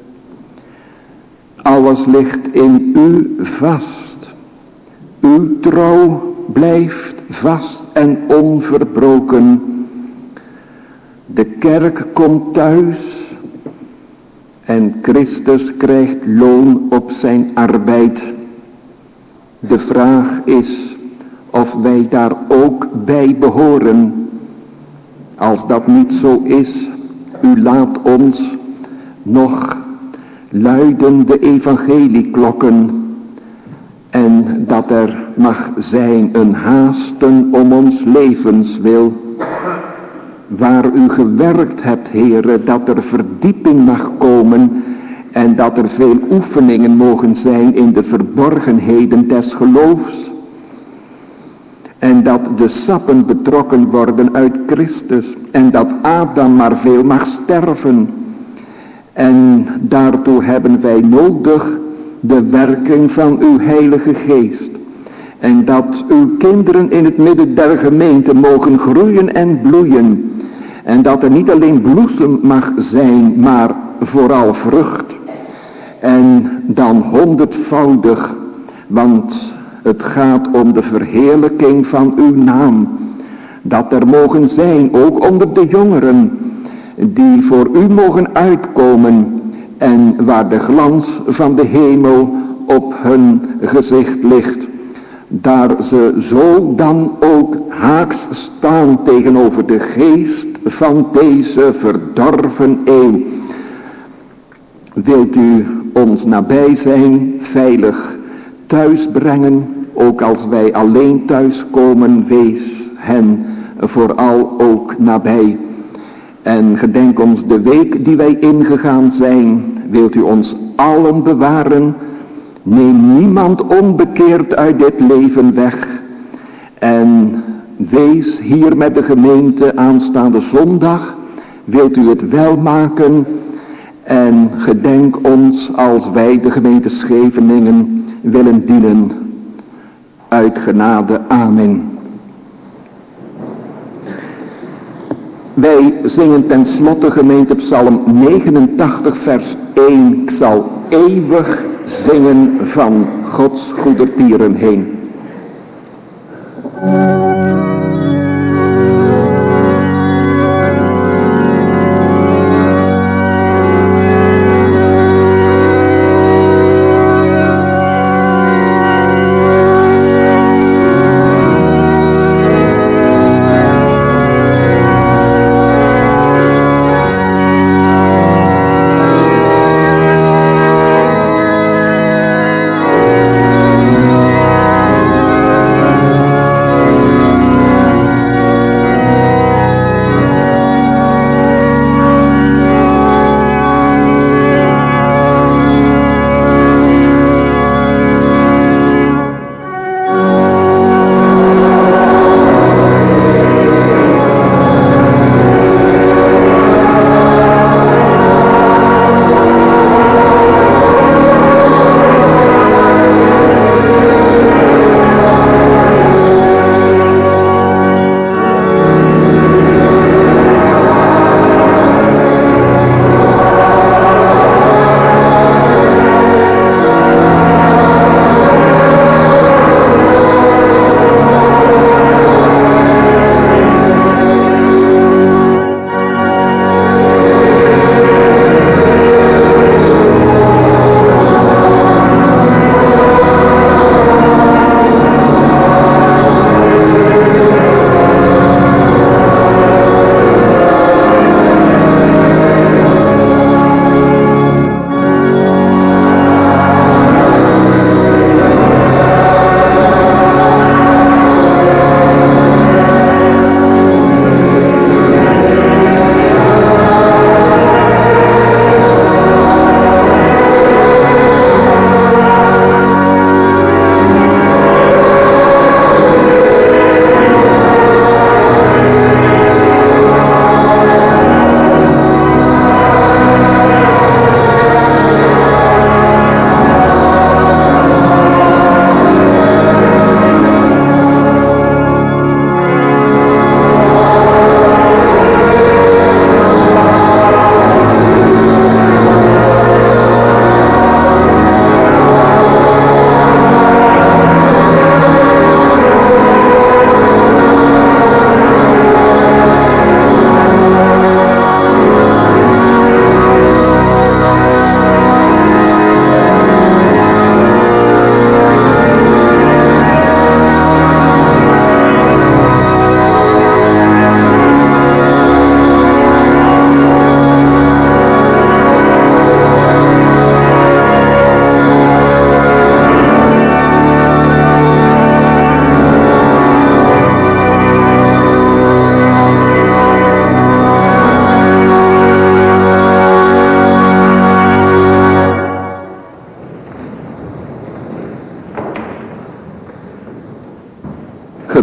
alles ligt in u vast. Uw trouw blijft vast en onverbroken. De kerk komt thuis en Christus krijgt loon op zijn arbeid. De vraag is of wij daar ook bij behoren. Als dat niet zo is, u laat ons nog luiden de evangelieklokken. En dat er mag zijn een haasten om ons levenswil. Waar u gewerkt hebt, Heere, dat er verdieping mag komen. En dat er veel oefeningen mogen zijn in de verborgenheden des geloofs. En dat de sappen betrokken worden uit Christus. En dat Adam maar veel mag sterven. En daartoe hebben wij nodig de werking van uw Heilige Geest. En dat uw kinderen in het midden der gemeente mogen groeien en bloeien. En dat er niet alleen bloesem mag zijn, maar vooral vrucht. En dan 100-voudig, want het gaat om de verheerlijking van uw naam. Dat er mogen zijn, ook onder de jongeren, die voor u mogen uitkomen. En waar de glans van de hemel op hun gezicht ligt. Daar ze zo dan ook haaks staan tegenover de geest van deze verdorven eeuw. Wilt u ons nabij zijn, veilig thuis brengen, ook als wij alleen thuis komen, wees hen vooral ook nabij. En gedenk ons de week die wij ingegaan zijn, wilt u ons allen bewaren. Neem niemand onbekeerd uit dit leven weg. En wees hier met de gemeente aanstaande zondag. Wilt u het wel maken. En gedenk ons als wij de gemeente Scheveningen willen dienen. Uit genade. Amen. Wij zingen tenslotte gemeente Psalm 89 vers 1. Ik zal eeuwig zingen van Gods goedertieren heen.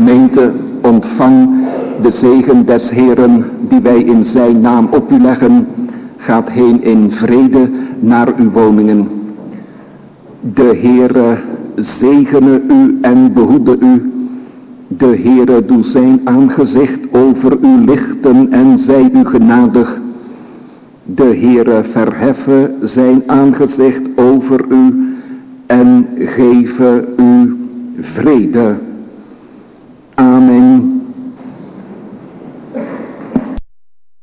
Gemeente, ontvang de zegen des Heeren die wij in zijn naam op u leggen. Gaat heen in vrede naar uw woningen. De Heere zegene u en behoede u. De Heere doe zijn aangezicht over u lichten en zij u genadig. De Heere verheffe zijn aangezicht over u en geven u vrede. Amen.